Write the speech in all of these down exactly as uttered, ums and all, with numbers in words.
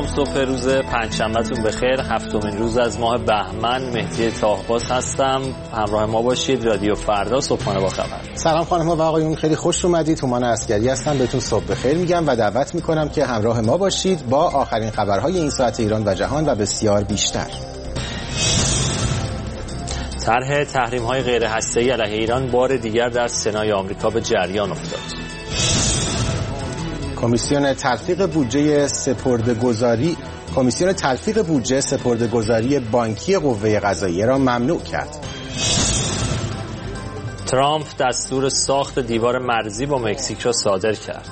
سلام، صبح روز پنجشنبهتون بخیر. هفتمین روز از ماه بهمن. مهدی طاهباز هستم، همراه ما باشید. رادیو فردا، صبحانه با خبر. سلام خانم و آقایون، خیلی خوش اومدید. تومان عسگری هستم، بهتون صبح بخیر میگم و دعوت میکنم که همراه ما باشید با آخرین خبرهای این ساعت ایران و جهان و بسیار بیشتر. طرح تحریم‌های غیر هسته‌ای علیه ایران بار دیگر در سنای آمریکا به جریان افتاد. کمیسیون تلفیق بودجه سپرده‌گذاری کمیسیون تلفیق بودجه سپرده‌گذاری بانکی قوه قضاییه را ممنوع کرد. ترامپ دستور ساخت دیوار مرزی با مکزیک را صادر کرد.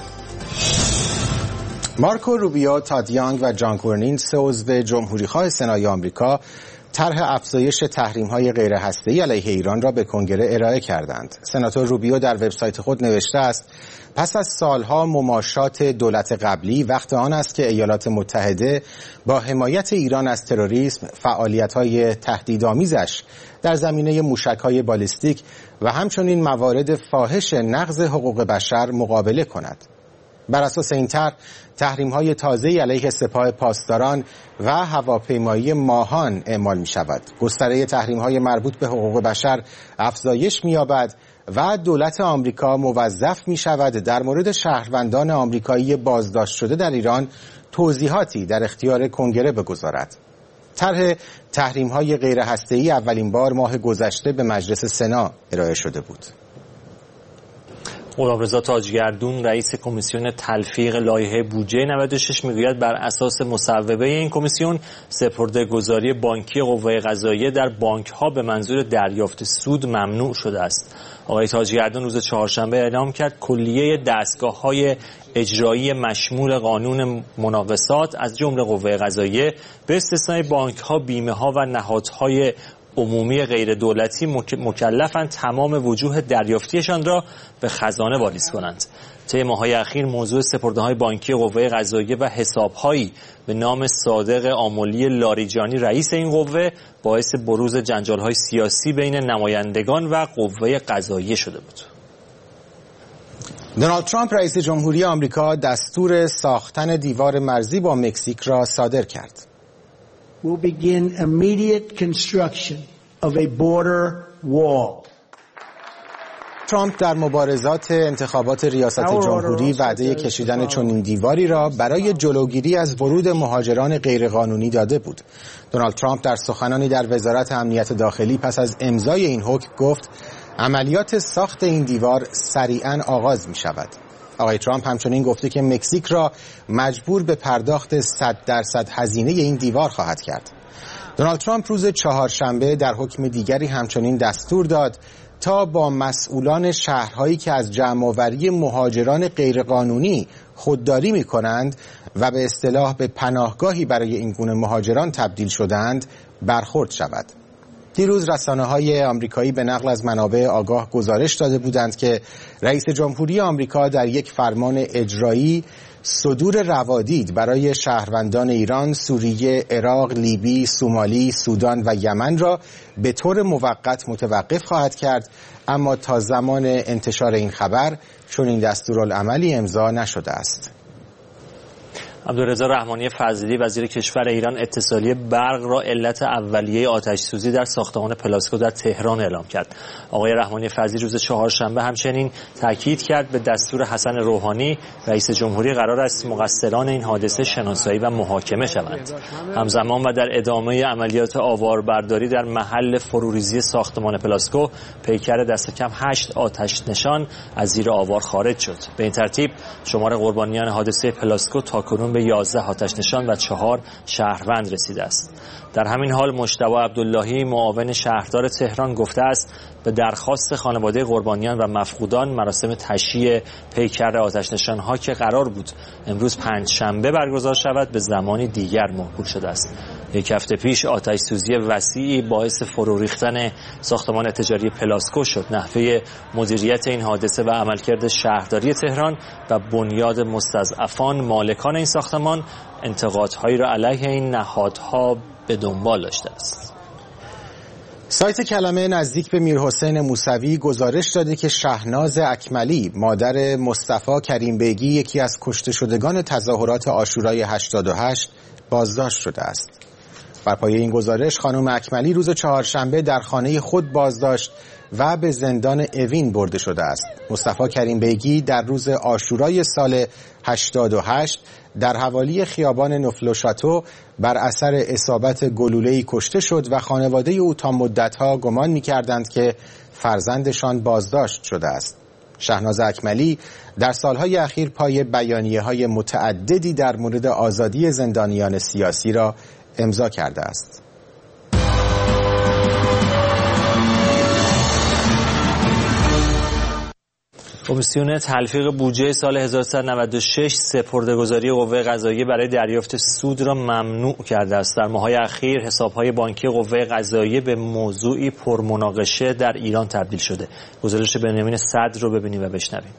مارکو روبیو، تاد یانگ و جان کورنین، سه عضو جمهوری‌خواه سنای آمریکا، طرح افزایش تحریم‌های غیر هسته‌ای علیه ایران را به کنگره ارائه کردند. سناتور روبیو در وبسایت خود نوشته است: پس از سالها مماشات دولت قبلی، وقت آن است که ایالات متحده با حمایت ایران از تروریسم، فعالیت‌های تهدیدآمیزش در زمینه موشک‌های بالیستیک و همچنین موارد فاحش نقض حقوق بشر مقابله کند. بر اساس این طرح، تحریم‌های تازه‌ای علیه سپاه پاسداران و هواپیمایی ماهان اعمال می‌شود. گستره تحریم‌های مربوط به حقوق بشر افزایش می‌یابد و دولت آمریکا موظف می‌شود در مورد شهروندان آمریکایی بازداشت شده در ایران توضیحاتی در اختیار کنگره بگذارد. طرح تحریم‌های غیر هسته‌ای اولین بار ماه گذشته به مجلس سنا ارائه شده بود. غلامرضا تاجگردون، رئیس کمیسیون تلفیق لایحه بودجه نود و شش، میگوید بر اساس مصوبه این کمیسیون سپرده‌گذاری بانکی قوه قضاییه در بانک‌ها به منظور دریافت سود ممنوع شده است. آقای تاجگردون روز چهارشنبه اعلام کرد کلیه دستگاه‌های اجرایی مشمول قانون مناقصات از جمله قوه قضاییه به استثنای بانک‌ها، بیمه‌ها و نهادهای عمومی غیر دولتی مکلفند تمام وجوه دریافتیشان را به خزانه واریز کنند. طی ماه‌های اخیر موضوع سپرده‌های بانکی قوه قضاییه و حساب‌هایی به نام صادق آملی لاریجانی، رئیس این قوه، باعث بروز جنجال‌های سیاسی بین نمایندگان و قوه قضاییه شده بود. دونالد ترامپ، رئیس جمهوری آمریکا، دستور ساختن دیوار مرزی با مکزیک را صادر کرد. will begin immediate construction of a border wall. ترامپ در مبارزات انتخابات ریاست جمهوری وعده کشیدن چنین دیواری را برای جلوگیری از ورود مهاجران غیرقانونی داده بود. دونالد ترامپ در سخنانی در وزارت امنیت داخلی پس از امضای این حکم گفت عملیات ساخت این دیوار سریعاً آغاز می شود. آقای ترامپ همچنین گفته که مکزیک را مجبور به پرداخت صد درصد هزینه این دیوار خواهد کرد. دونالد ترامپ روز چهارشنبه در حکم دیگری همچنین دستور داد تا با مسئولان شهرهایی که از جمع‌آوری مهاجران غیرقانونی خودداری می‌کنند و به اصطلاح به پناهگاهی برای این گونه مهاجران تبدیل شدند برخورد شود. دیروز رسانه‌های آمریکایی به نقل از منابع آگاه گزارش داده بودند که رئیس جمهوری آمریکا در یک فرمان اجرایی صدور روادید برای شهروندان ایران، سوریه، عراق، لیبی، سومالی، سودان و یمن را به طور موقت متوقف خواهد کرد، اما تا زمان انتشار این خبر چنین دستورالعملی امضا نشده است. عبدالرضا رحمانی فضلی، وزیر کشور ایران، اتصالی برق را علت اولیه آتش سوزی در ساختمان پلاسکو در تهران اعلام کرد. آقای رحمانی فضلی روز چهارشنبه همچنین تاکید کرد به دستور حسن روحانی رئیس جمهوری قرار است مقصران این حادثه شناسایی و محاکمه شوند. همزمان و در ادامه عملیات آواربرداری در محل فروریزی ساختمان پلاسکو، پیکر دست کم هشت آتش نشان از زیر آوار خارج شد. به این ترتیب شمار قربانیان حادثه پلاسکو تاکنون به یازده آتش نشان و چهار شهروند رسیده است. در همین حال مجتبی عبداللهی، معاون شهردار تهران، گفته است به درخواست خانواده قربانیان و مفقودان مراسم تشییع پیکر آتش نشان‌ها که قرار بود امروز پنجشنبه برگزار شود به زمانی دیگر موکول شده است. یک هفته پیش آتش سوزی وسیعی باعث فرو ریختن ساختمان تجاری پلاسکو شد. نحوه مدیریت این حادثه و عملکرد شهرداری تهران و بنیاد مستضعفان مالکان این ساختمان انتقادهایی را علیه این نهادها به دنبال داشته است. سایت کلمه نزدیک به میرحسین موسوی گزارش داده که شهناز اکملی مادر مصطفی کریم بیگی یکی از کشته شدگان تظاهرات عاشورای هشتاد و هشت بازداشت شده است. بر پایه این گزارش خانم اکملی روز چهارشنبه در خانه خود بازداشت و به زندان اوین برده شده است. مصطفی کریم بیگی در روز عاشورای سال هشتاد و هشت در حوالی خیابان نفلوشاتو بر اثر اصابت گلوله‌ای کشته شد و خانواده او تا مدت‌ها گمان می‌کردند که فرزندشان بازداشت شده است. شهناز اکملی در سالهای اخیر پای بیانیه‌های متعددی در مورد آزادی زندانیان سیاسی را امضا کرده است. کمیسیون تلفیق بودجه سال هزار و سیصد و نود و شش سپرده‌گذاری قوه قضاییه برای دریافت سود را ممنوع کرده است. در ماه‌های اخیر حساب‌های بانکی قوه قضاییه به موضوعی پرمناقشه در ایران تبدیل شده. گزارش بنیامین صدر رو ببینیم و بشنویم.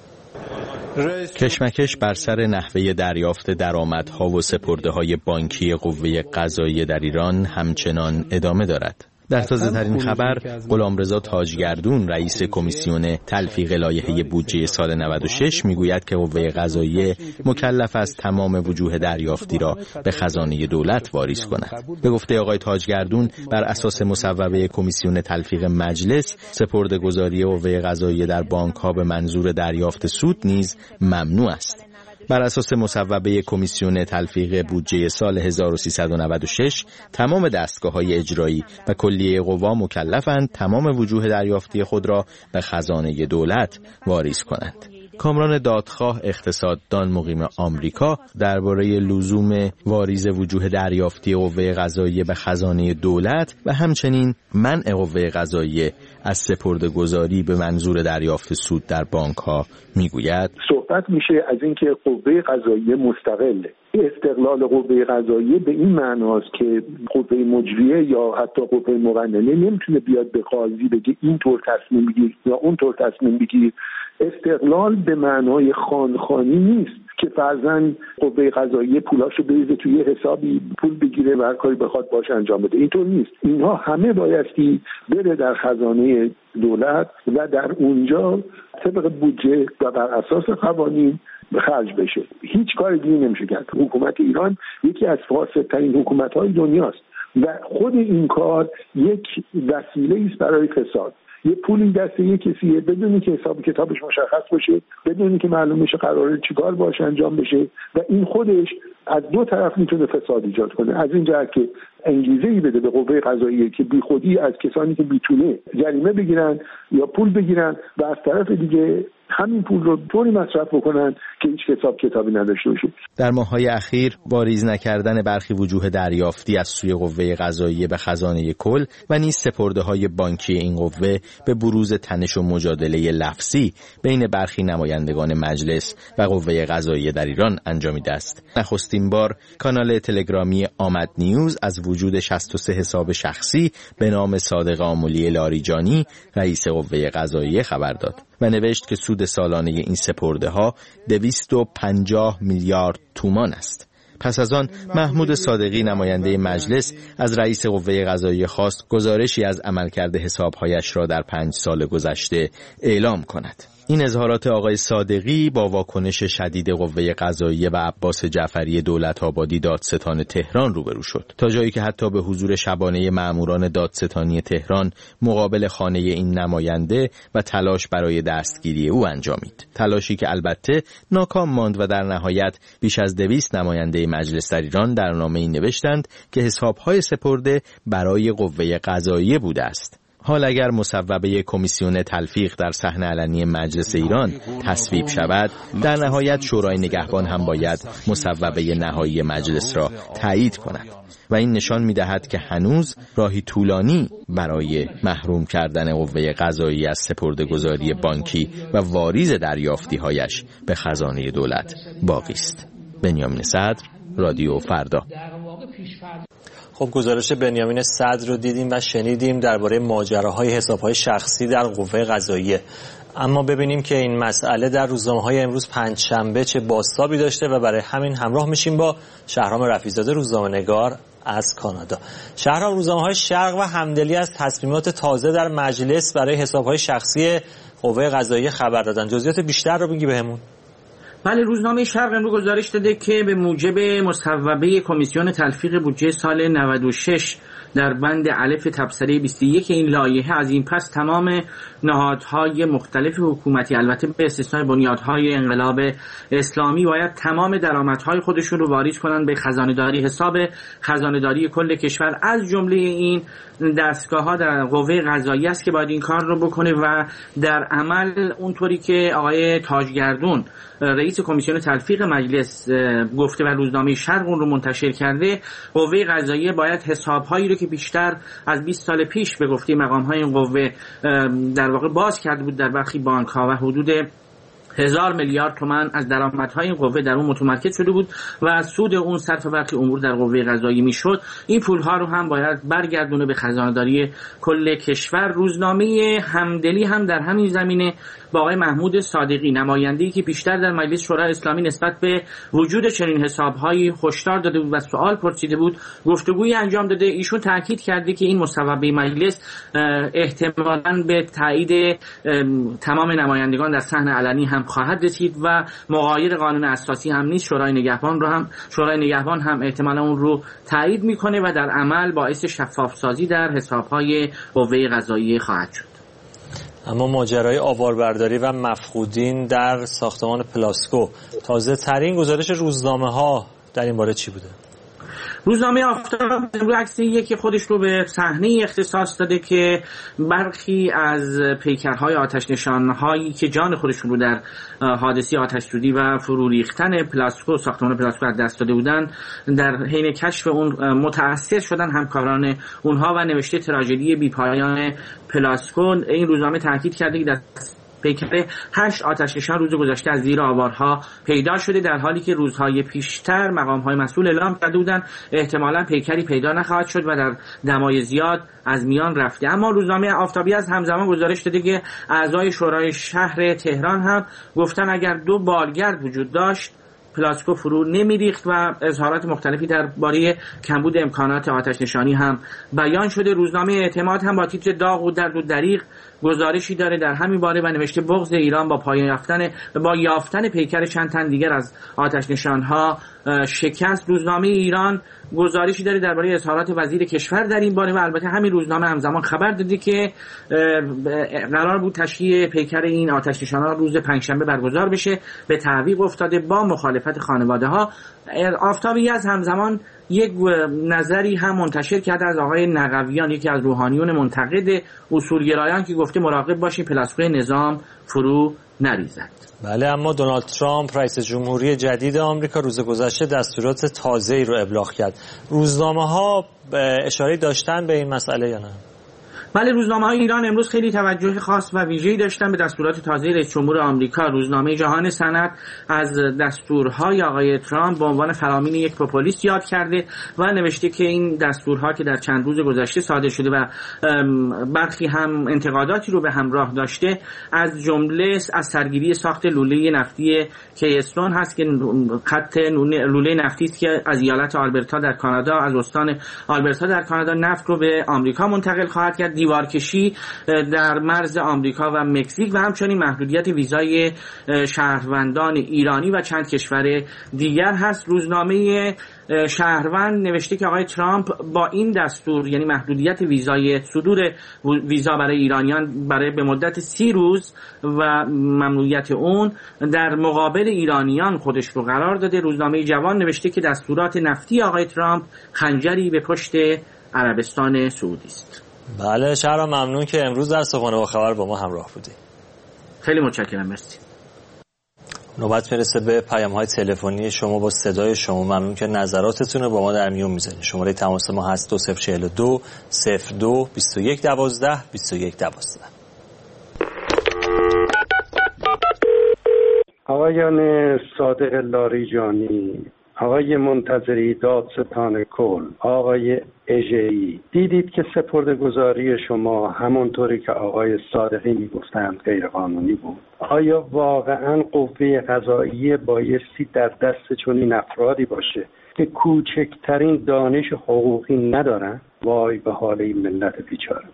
کشمکش بر سر نحوه دریافت درآمدها و سپرده‌های بانکی قوه قضاییه در ایران همچنان ادامه دارد. در تازه‌ترین خبر، غلامرضا تاجگردون رئیس کمیسیون تلفیق لایحه بودجه سال نود و شش میگوید که قوه قضاییه مکلف است تمام وجوه دریافتی را به خزانه دولت واریز کند. به گفته آقای تاجگردون، بر اساس مصوبه کمیسیون تلفیق مجلس، سپرده‌گذاری قوه قضاییه در بانک‌ها به منظور دریافت سود نیز ممنوع است. بر اساس مصوبه کمیسیون تلفیق بودجه سال هزار و سیصد و نود و شش، تمام دستگاه‌های اجرایی و کلیه قوا مکلفند تمام وجوه دریافتی خود را به خزانه دولت واریز کنند. کامران دادخواه اقتصاددان مقیم آمریکا درباره لزوم واریز وجوه دریافتی قوه قضاییه به خزانه دولت و همچنین منع قوه قضاییه از سپرده‌گذاری به منظور دریافت سود در بانک‌ها میگوید: صحبت میشه از اینکه قوه قضاییه مستقله. استقلال قوه قضاییه به این معناست که قوه مجریه یا حتی قوه مقننه نمیتونه بیاد به قاضی بگه اینطور تصمیم بگیر یا اونطور تصمیم بگیر. استقلال به معنای خانخانی نیست که فرضاً قوه قضاییه پولاشو بریزه توی حسابی، پول بگیره و هر کاری بخواد باش انجام بده. اینطور نیست. اینها همه بایستی بره در خزانه دولت و در اونجا طبق بودجه و بر اساس قوانین خرج بشه. هیچ کار دیگه نمیشه کرد. حکومت ایران یکی از فاسدترین حکومت‌های دنیاست و خود این کار یک وسیله است برای فساد. یه پولی دست یه کسیه بدونی که حساب کتابش مشخص باشه، بدونی که معلوم بشه قراره چیکار باش انجام بشه و این خودش از دو طرف میتونه فساد ایجاد کنه. از این جهت که انگیزه‌ای بده به قوه قضاییه که بیخودی از کسانی که بیتونه جریمه بگیرن یا پول بگیرن و از طرف دیگه همین پول رو طوری مصرف بکنن که هیچ حساب کتابی نداشته باشه. در ماه‌های اخیر واریز نکردن برخی وجوه دریافتی از سوی قوه قضاییه به خزانه کل و نیز سپرده‌های بانکی این قوه به بروز تنش و مجادله لفظی بین برخی نمایندگان مجلس و قوه قضاییه در ایران انجامیده است. نخستین بار کانال تلگرامی آمد نیوز از وجود شصت و سه حساب شخصی به نام صادق آملی لاریجانی رئیس قوه قضاییه خبر داد و نوشت که سود سالانه این سپرده‌ها دویست و پنجاه میلیارد تومان است. پس از آن محمود صادقی نماینده مجلس از رئیس قوه قضاییه خواست گزارشی از عملکرد حساب‌هایش را در پنج سال گذشته اعلام کند. این اظهارات آقای صادقی با واکنش شدید قوه قضاییه و عباس جعفری دولت‌آبادی دادستان تهران روبرو شد، تا جایی که حتی به حضور شبانه مأموران دادستانی تهران مقابل خانه این نماینده و تلاش برای دستگیری او انجامید. تلاشی که البته ناکام ماند و در نهایت بیش از دویست نماینده مجلس در ایران در نامه‌ای نوشتند که حساب‌های سپرده برای قوه قضاییه بوده است. حال اگر مصوبه کمیسیون تلفیق در صحن علنی مجلس ایران تصویب شود، در نهایت شورای نگهبان هم باید مصوبه نهایی مجلس را تایید کند و این نشان می‌دهد که هنوز راهی طولانی برای محروم کردن قوه قضاییه از سپرده‌گذاری بانکی و واریز دریافتی‌هایش به خزانه دولت باقی است. بنیامین صدر، رادیو فردا. خب گزارش بنیامین صدر رو دیدیم و شنیدیم درباره ماجراهای حساب‌های شخصی در قوه قضاییه. اما ببینیم که این مسئله در روزنامه‌های امروز پنجشنبه چه بازتابی داشته و برای همین همراه میشیم با شهرام رفیع‌زاده روزنامه‌نگار از کانادا. شهرام، روزنامه‌های شرق و همدلی از تصمیمات تازه در مجلس برای حساب‌های شخصی قوه قضاییه خبر دادن. جزئیات بیشتر رو بگی بهمون. بله، روزنامه شرق امروز گزارش داده که به موجب مصوبه کمیسیون تلفیق بودجه سال نود و شش در بند الف تبصره بیست و یک این لایحه از این پس تمام نهادهای مختلف حکومتی، البته به استثنای بنیادهای انقلاب اسلامی، باید تمام درآمدهای خودشون رو واریز کنن به خزانه‌داری، حساب خزانه‌داری کل کشور. از جمله این دستگاه‌ها در قوه قضاییه است که باید این کار رو بکنه و در عمل اونطوری که آقای تاجگردون رئیس کمیسیون تلفیق مجلس گفته و روزنامه شرق اون رو منتشر کرده، قوه قضاییه باید حساب‌هایی رو که بیشتر از بیست سال پیش به گفته مقام‌های این قوه در واقع باز کرده بود در برخی بانک‌ها و حدود هزار میلیارد تومان از درآمدهای این قوه در اون متمرکز شده بود و از سود اون صرف برخی امور در قوه قضاییه میشد، این پول‌ها رو هم باید برگردونه به خزانه‌داری کل کشور. روزنامه همدلی هم در همین زمینه با آقای محمود صادقی، نماینده‌ای که بیشتر در مجلس شورای اسلامی نسبت به وجود چنین حساب‌هایی هشدار داده بود و سوال پرسیده بود، گفتگویی انجام داده. ایشون تاکید کرده که این مصوبه مجلس احتمالاً به تایید تمام نمایندگان در صحن علنی هم خواهد رسید و مغایر قانون اساسی هم نیست. شورای نگهبان رو هم شورای نگهبان هم احتمالاً اون رو تایید میکنه و در عمل باعث شفاف سازی در حساب‌های قوه قضاییه خواهد شد. اما ماجرای آواربرداری و مفقودین در ساختمان پلاسکو، تازه ترین گزارش روزنامه ها در این باره چی بوده؟ روزنامه آفتاب امروز عکسیه که خودش رو به صحنه اختصاص داده که برخی از پیکرهای آتش نشانهایی که جان خودشون رو در حادثه آتش سوزی و فرو ریختن پلاسکو ساختمان پلاسکو از دست داده بودن، در حین کشف اون متأثر شدن همکاران اونها و نوشته تراژدی بی‌پایان پلاسکو. این روزنامه تاکید کرده که در پیکر هشت آتش نشان روز گذشته از زیر آوارها پیدا شده، در حالی که روزهای پیشتر مقام‌های مسئول اعلام کرده بودند احتمالاً پیکری پیدا نخواهد شد و در دمای زیاد از میان رفته. اما روزنامه آفتابی از همزمان گزارش داده که اعضای شورای شهر تهران هم گفتن اگر دو بالگرد وجود داشت پلاسکو فرو نمیریخت و اظهارات مختلفی درباره کمبود امکانات آتش نشانی هم بیان شده. روزنامه اعتماد هم با تیتر داغ و درد و دریغ گزارشی داره در همین باره و نوشته بغض ایران با پایان یافتن با یافتن پیکر چند تن دیگر از آتش نشانها شکست. روزنامه ایران گزارشی داره درباره اظهارات وزیر کشور در این باره و البته همین روزنامه همزمان خبر داده که قرار بود تشییع پیکر این آتش نشانها روز پنجشنبه برگزار بشه، به تعویق افتاده با مخالفت خانواده‌ها. آفتابی از همزمان یک نظری هم منتشر کرده از آقای نقویان، یکی از روحانیون منتقد اصولگرایان، که گفته مراقب باشین پلاسکوی نظام فرو نریزد. بله، اما دونالد ترامپ رئیس جمهوری جدید آمریکا روز گذشته دستورات تازه‌ای رو ابلاغ کرد. روزنامه‌ها اشاره داشتن به این مسئله یا نه؟ بله، روزنامه‌های ایران امروز خیلی توجه خاص و ویژه‌ای داشتن به دستورات تازه رئیس جمهور آمریکا. روزنامه جهان صنعت از دستورهای آقای ترامپ به عنوان فرامین یک پوپولیست یاد کرده و نوشته که این دستورها که در چند روز گذشته صادر شده و برخی هم انتقاداتی رو به همراه داشته، از جمله از سرگیری ساخت لوله نفتی کیستون هست که خط لوله نفتی است که از ایالت آلبرتا در کانادا، از استان آلبرتا در کانادا نفت رو به آمریکا منتقل خواهد کرد. دیوارکشی در مرز آمریکا و مکزیک و همچنین محدودیت ویزای شهروندان ایرانی و چند کشور دیگر هست. روزنامه شهروند نوشته که آقای ترامپ با این دستور، یعنی محدودیت ویزای صدور ویزا برای ایرانیان برای به مدت سی روز و ممنوعیت اون، در مقابل ایرانیان خودش رو قرار داده. روزنامه جوان نوشته که دستورات نفتی آقای ترامپ خنجری به پشت عربستان سعودی است. بله، شهرام ممنون که امروز در صبحانه با خبر با ما همراه بودی. خیلی متشکرم، مرسی. نوبت میرسه به پیام‌های تلفنی شما با صدای شما. ممنون که نظراتتون رو با ما در میون میذارید. شماره تماس ما هست دو صفر چهل و دو صفر دو بیست و یک دوازده بیست و یک دوازده. آقایان صادق لاریجانی، آقای منتظری دادستان کل، آقای اژه‌ای، دیدید که سپرده‌گذاری شما همونطوری که آقای صادقی میگفتند غیر قانونی بود. آیا واقعا قوه قضاییه بایستی در دست چنین افرادی باشه که کوچکترین دانش حقوقی ندارن. وای به حال این ملت بیچاره.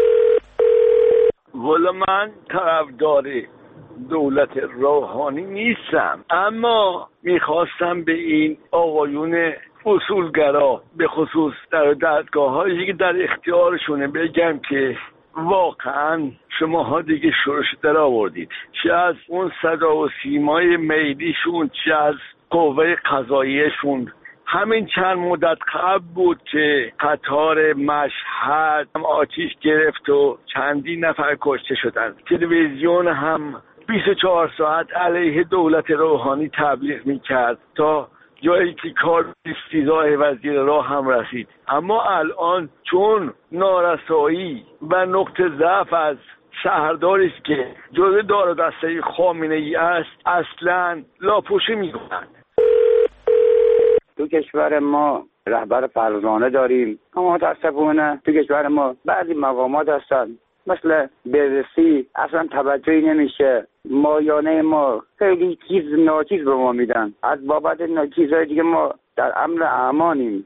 والا من طرفدار دولت روحانی نیستم، اما میخواستم به این آقایون اصولگرا به خصوص در دادگاه‌هایی که در اختیارشونه بگم که واقعا شماها دیگه شورش در آوردید، چه از اون صدا و سیمای میلیشون، چه از قوه قضاییشون. همین چند مدت قبل بود که قطار مشهد آتش گرفت و چندین نفر کشته شدند. تلویزیون هم بیست و چهار ساعت علیه دولت روحانی تبلیغ میکرد تا جایی که کار استیضاح وزیر راه هم رسید. اما الان چون نارسایی و نقطه ضعف از شهرداری است که جزء دار و دسته خامنه ای است، اصلا لاپوشی میکنند. تو کشور ما رهبر فرزانه داریم، اما متاسفانه تو کشور ما بعضی مقامات هستن مثل بی‌بی‌سی اصلا توجهی نمیشه. مایانه ما خیلی چیز ناچیز به ما میدن، از بابت چیزهای دیگه ما در امر امانیم.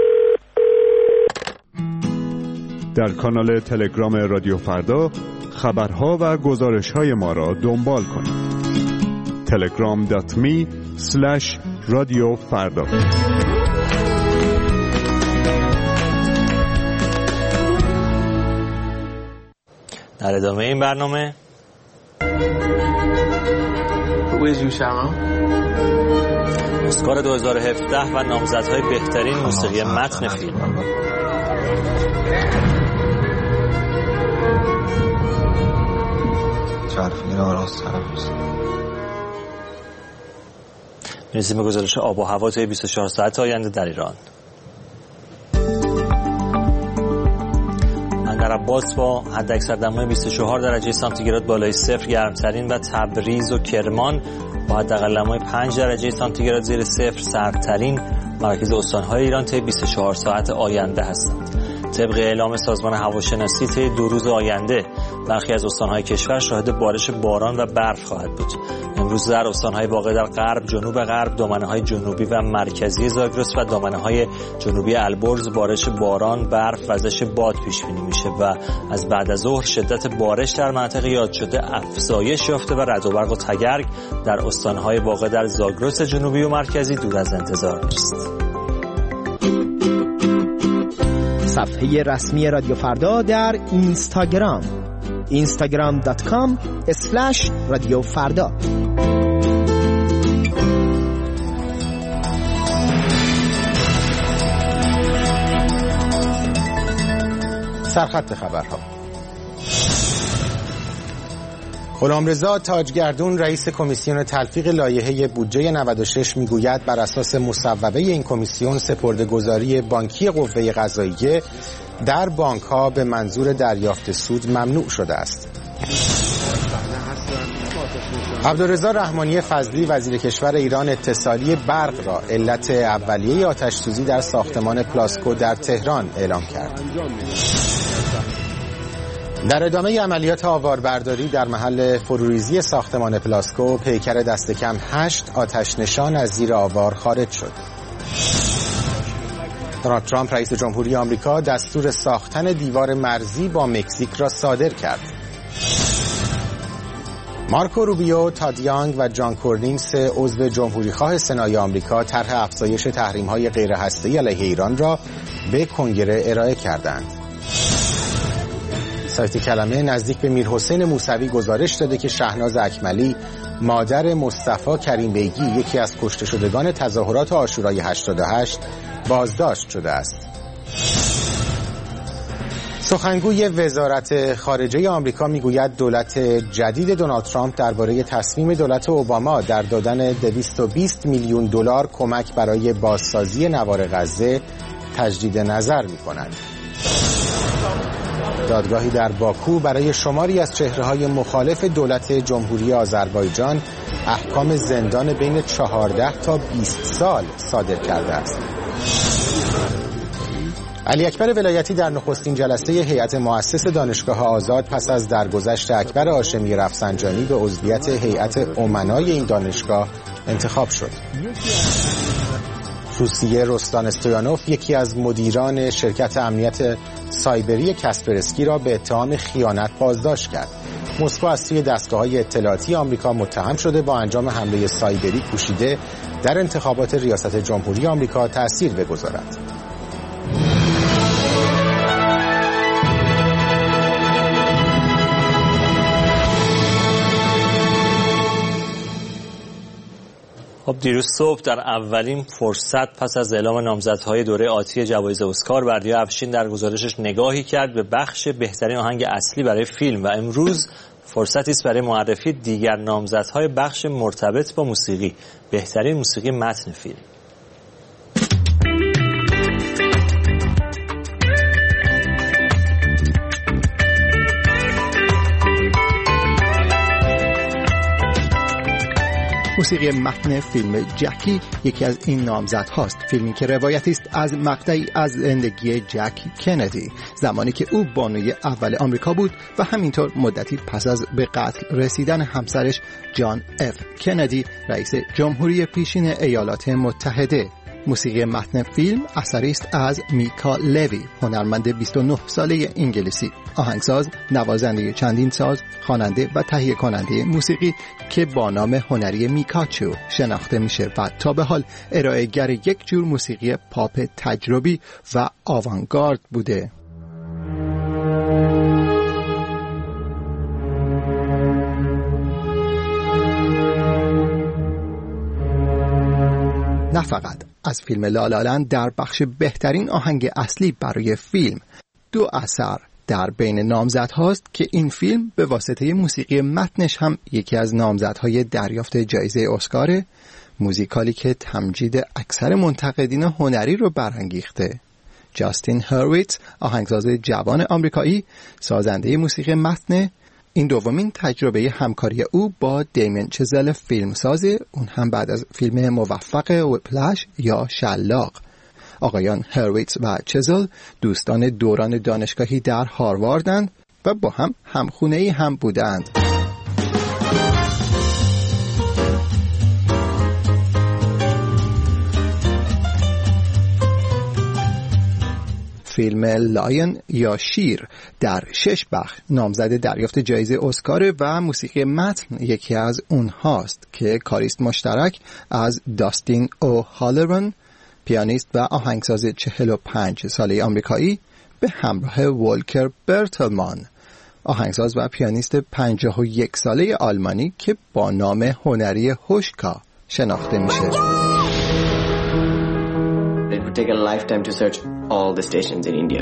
در کانال تلگرام رادیو فردا خبرها و گزارش‌های ما را دنبال کنید. تلگرام دات می اسلش رادیو فردا. در ادامه این برنامه اسکار دو هزار و هفده و نامزدهای بهترین موسیقی متن فیلم. میرسیم به گزارش آب و هوا طی بیست و چهار ساعت آینده در ایران. بندرعباس با حداکثر دمای بیست و چهار درجه سانتیگراد بالای صفر گرمترین و تبریز و کرمان با حداقل دمای پنج درجه سانتیگراد زیر صفر سردترین مراکز استان‌های ایران طی بیست و چهار ساعت آینده هستند. طبق اعلام سازمان هواشناسی طی دو روز آینده برخی از استان‌های کشور شاهد بارش باران و برف خواهد بود. امروز در استان‌های واقع در غرب، جنوب غرب، دامنه‌های جنوبی و مرکزی زاگرس و دامنه‌های جنوبی البرز بارش باران، برف و وزش باد پیش بینی میشه و از بعد از ظهر شدت بارش در مناطق یاد شده افزایش یافته و رعد و برق و تگرگ در استان‌های واقع در زاگرس جنوبی و مرکزی دور از انتظار است. صفحه رسمی رادیو فردا در اینستاگرام اینستاگرام دات کام اسلش رادیو فردا. سرخط خبرها. غلامرضا تاجگردون رئیس کمیسیون تلفیق لایحه بودجه نود و شش میگوید بر اساس مصوبه این کمیسیون سپرده‌گذاری بانکی قوه قضاییه در بانک‌ها به منظور دریافت سود ممنوع شده است. عبدالرضا رحمانی فضلی وزیر کشور ایران اتصالی برق را علت اولیه آتش‌سوزی در ساختمان پلاسکو در تهران اعلام کرد. در ادامه عملیات آواربرداری در محل فروریزی ساختمان پلاسکو پیکر دست کم هشت آتش نشان از زیر آوار خارج شد. دونالد ترامپ رئیس جمهوری آمریکا دستور ساختن دیوار مرزی با مکزیک را صادر کرد. مارکو روبیو، تاد یانگ و جان کورنین سه عضو جمهوریخواه سنای آمریکا طرح افزایش تحریم‌های غیرهسته‌ای علیه ایران را به کنگره ارائه کردند. سایت کلمه نزدیک به میرحسین موسوی گزارش داده که شهناز اکملی مادر مصطفی کریم بیگی یکی از کشته شدگان تظاهرات عاشورای هشتاد و هشت بازداشت شده است. سخنگوی وزارت خارجه آمریکا میگوید دولت جدید دونالد ترامپ درباره تصمیم دولت اوباما در دادن دویست و بیست میلیون دلار کمک برای بازسازی نوار غزه تجدید نظر می‌کند. دادگاهی در باکو برای شماری از چهره‌های مخالف دولت جمهوری آذربایجان احکام زندان بین چهارده تا بیست سال صادر کرده است. علی اکبر ولایتی در نخستین جلسه هیئت مؤسس دانشگاه آزاد پس از درگذشت اکبر هاشمی رفسنجانی به عضویت هیئت امنای این دانشگاه انتخاب شد. روسیه رستان استویانوف یکی از مدیران شرکت امنیت سایبری کاسپرسکی را به اتهام خیانت بازداشت کرد. مسکو از سوی دستگاه‌های اطلاعاتی آمریکا متهم شده با انجام حمله سایبری کوشیده در انتخابات ریاست جمهوری آمریکا تأثیر بگذارد. خب دیروز صبح در اولین فرصت پس از اعلام نامزدهای دوره آتی جوایز اسکار، بردیا افشین در گزارشش نگاهی کرد به بخش بهترین آهنگ اصلی برای فیلم و امروز فرصتی است برای معرفی دیگر نامزدهای بخش مرتبط با موسیقی، بهترین موسیقی متن فیلم. موسیقی متن فیلم جکی یکی از این نامزد هاست. فیلمی که روایتی است از مقطعی از زندگی جک کندی، زمانی که او بانوی اول آمریکا بود و همینطور مدتی پس از به قتل رسیدن همسرش جان اف کندی، رئیس جمهوری پیشین ایالات متحده. موسیقی متن فیلم اثری است از میکا لوی، هنرمند بیست و نه ساله انگلیسی، آهنگساز، نوازنده چندین ساز، خواننده و تهیه کننده موسیقی که با نام هنری میکاچو شناخته میشه و تا به حال ارائه‌گر یک جور موسیقی پاپ تجربی و آوانگارد بوده. نه فقط از فیلم لالالند در بخش بهترین آهنگ اصلی برای فیلم دو اثر در بین نامزدهاست که این فیلم به واسطه موسیقی متنش هم یکی از نامزدهای دریافت جایزه اسکار، موزیکالی که تمجید اکثر منتقدین هنری رو برانگیخته. جاستین هرویتز، آهنگساز جوان آمریکایی، سازنده موسیقی متن، این دومین تجربه همکاری او با دیمین چزل فیلمساز، اون هم بعد از فیلم موفق ویپلش یا شلاق. آقایان هرویتز و چزل دوستان دوران دانشگاهی در هارواردند و با هم همخونه‌ای هم بودند. فیلم لاین یا شیر در شش بخش نامزد دریافت جایزه اسکار و موسیقی متن یکی از اونهاست که کاریست مشترک از داستین او هالرن، پیانیست و آهنگساز چهل و پنج ساله آمریکایی، به همراه والکر برتلمان، آهنگساز و پیانیست پنجاه و یک ساله آلمانی که با نام هنری هوشکا شناخته میشه. It would take a lifetime to search all the stations in India.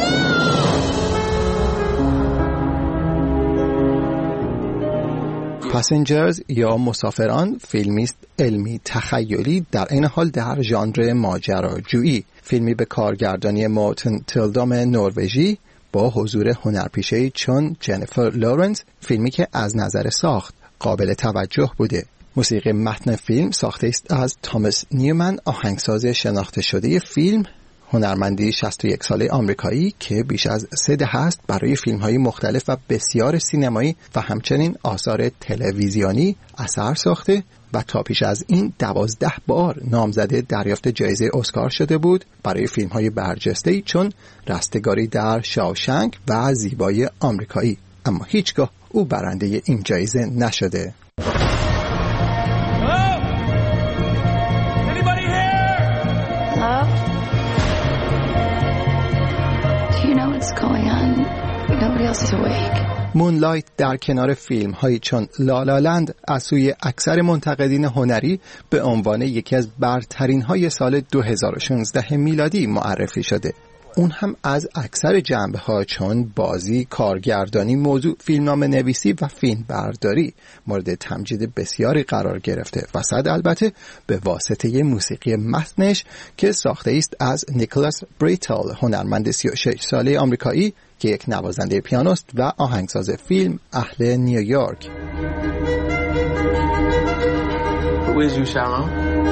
پاسنجرز یا مسافران فیلمی است علمی تخیلی در این حال در ژانر ماجراجویی. فیلمی به کارگردانی مورتن تیلدام نروژی با حضور هنرپیشه‌ای چون جنیفر لورنس، فیلمی که از نظر ساخت قابل توجه بوده. موسیقی متن فیلم ساخته است از تامس نیومن، آهنگساز شناخته شده فیلم، هنرمندی شصت و یک ساله آمریکایی که بیش از سه دهه است برای فیلم‌های مختلف و بسیار سینمایی و همچنین آثار تلویزیونی اثر ساخته و تا پیش از این دوازده بار نامزد دریافت جایزه اسکار شده بود برای فیلم‌های برجسته‌ای چون رستگاری در شاوشنگ و زیبایی آمریکایی، اما هیچگاه او برنده این جایزه نشده. مونلایت در کنار فیلم هایی چون لالالند از سوی اکثر منتقدین هنری به عنوان یکی از برترین های سال دو هزار و شانزده میلادی معرفی شده. اون هم از اکثر جنبه ها چون بازی، کارگردانی، موضوع، فیلمنامه نویسی و فیلم برداری مورد تمجید بسیاری قرار گرفته و صد البته به واسطه موسیقی متنش که ساخته است از نیکلاس بریتل، هنرمند سی و شش ساله آمریکایی که یک نوازنده پیانوست و آهنگساز فیلم اهل نیویورک. Where's you, Sharon?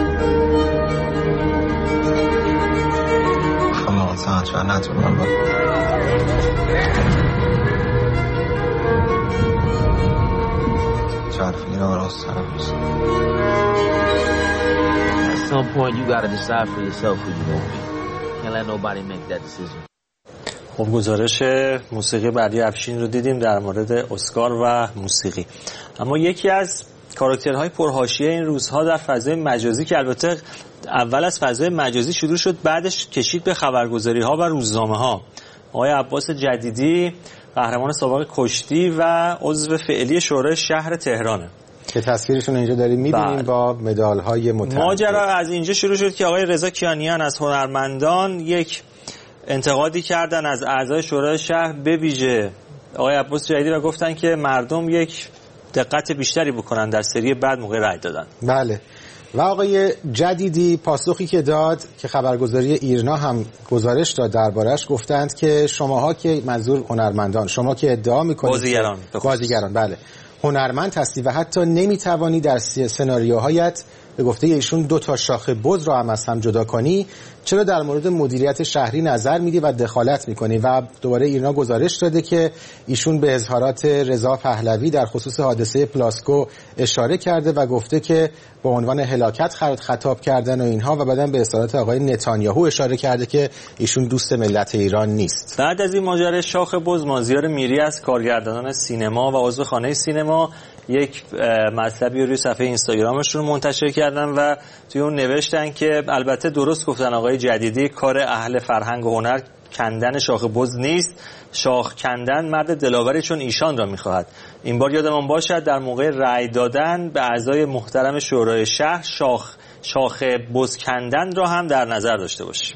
Come on, son, try not to remember. Try to forget all those times. some point you got to decide for yourself who you want to be. Can't let nobody make that decision. خب گزارش موسیقی بعدی افشین رو دیدیم در مورد اسکار و موسیقی. اما یکی از کاراکترهای پرحاشیه این روزها در فضای مجازی که البته اول از فضای مجازی شروع شد بعدش کشید به خبرگزاری‌ها و روزنامه‌ها، آقای عباس جدیدی قهرمان سابق کشتی و عضو فعلی شورای شهر تهرانه که تصویرشون اینجا داریم می‌بینیم با مدال‌های متعدد. ماجرا از اینجا شروع شد که آقای رضا کیانیان از هنرمندان یک انتقادی کردن از اعضای شورای شهر به ویژه آقای عباس جدیدی و گفتن که مردم یک دقت بیشتری بکنن در سری بعد موقع رای دادن. بله. و آقای جدیدی پاسخی که داد که خبرگزاری ایرنا هم گزارش داد دربارش، گفتند که شماها که منظور هنرمندان، شما که ادعا میکنید بازیگران بازیگران بله هنرمند هستی و حتی نمیتوانی در سناریوهایت به گفته ایشون دو تا شاخه بز رو هم از هم جدا کنی، چرا در مورد مدیریت شهری نظر میدی و دخالت میکنی؟ و دوباره ایرنا گزارش داده که ایشون به اظهارات رضا پهلوی در خصوص حادثه پلاسکو اشاره کرده و گفته که به عنوان هلاکت خطاب کردن و اینها، و بعداً به اظهارات آقای نتانیاهو اشاره کرده که ایشون دوست ملت ایران نیست. بعد از این ماجرای شاخ بز، مازیار میری از کارگردانان سینما و عضو خانه سینما یک مطلبی روی صفحه اینستاگرامشون منتشر کردن و توی اون نوشتن که البته درست گفتن آقای جدیدی، کار اهل فرهنگ و هنر کندن شاخ بز نیست، شاخ کندن مرد دلاوری چون ایشان را میخواهد. این بار یادمان باشد در موقع رأی دادن به اعضای محترم شورای شهر شاخ شاخ بز کندن را هم در نظر داشته باشیم.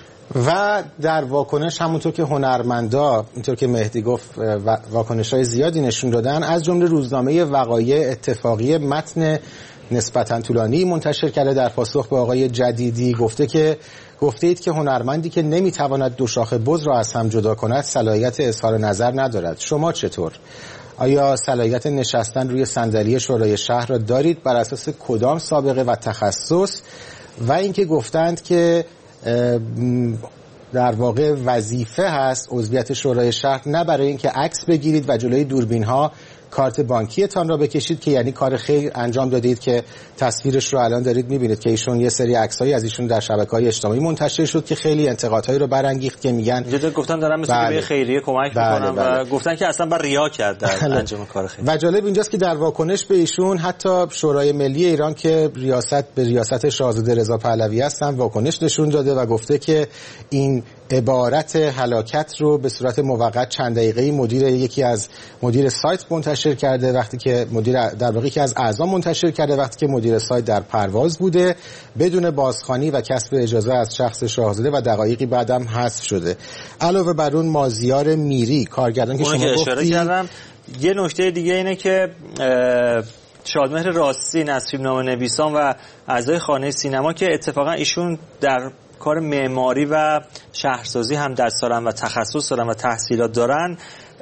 و در واکنش همونطور که هنرمندا اینطور که مهدی گفت واکنش‌های زیادی نشون دادن، از جمله روزنامه وقایع اتفاقی متن نسبتاً طولانی منتشر کرده در پاسخ به آقای جدیدی، گفته که گفته اید که هنرمندی که نمیتواند دو شاخه بز را از هم جدا کند صلاحیت اظهار نظر ندارد. شما چطور؟ آیا صلاحیت نشستن روی صندلی شورای شهر را دارید؟ بر اساس کدام سابقه و تخصص؟ و اینکه گفتند که در واقع وظیفه هست عضویت شورای شهر نه برای اینکه عکس بگیرید و جلوی دوربین ها کارت بانکیتان را بکشید، که یعنی کار خیر انجام دادید که تصویرش رو الان دارید میبینید که ایشون یه سری عکسایی از ایشون در شبکه‌های اجتماعی منتشر شد که خیلی انتقادهایی رو برانگیخت که میگن جدا گفتن دارن مثل بله. به خیریه کمک بله میکنن بله. و گفتن که اصلا بر ریا کرد در بله. انجام کار خیر. و جالب اینجاست که در واکنش به ایشون حتی شورای ملی ایران که ریاست به ریاست شاهزاده رضا پهلوی هستن واکنش نشون داده و گفته که این عبارت هلاکت رو به صورت موقت چند دقیقه‌ای مدیر یکی از مدیر سایت منتشر کرده، وقتی که مدیر در واقع که از اعضا منتشر کرده وقتی که مدیر سایت در پرواز بوده بدون بازخوانی و کسب اجازه از شخص شاهزاده و دقایقی بعدم حذف شده. علاوه بر اون مازیار میری کارگردان که شما که اشاره کردم، یه نکته دیگه اینه که شادمهر راستی نصیب نامه نویسان و اعضای خانه سینما که اتفاقا ایشون در کار معماری و شهرسازی هم دست دارن و تخصص دارن و تحصیلات دارن،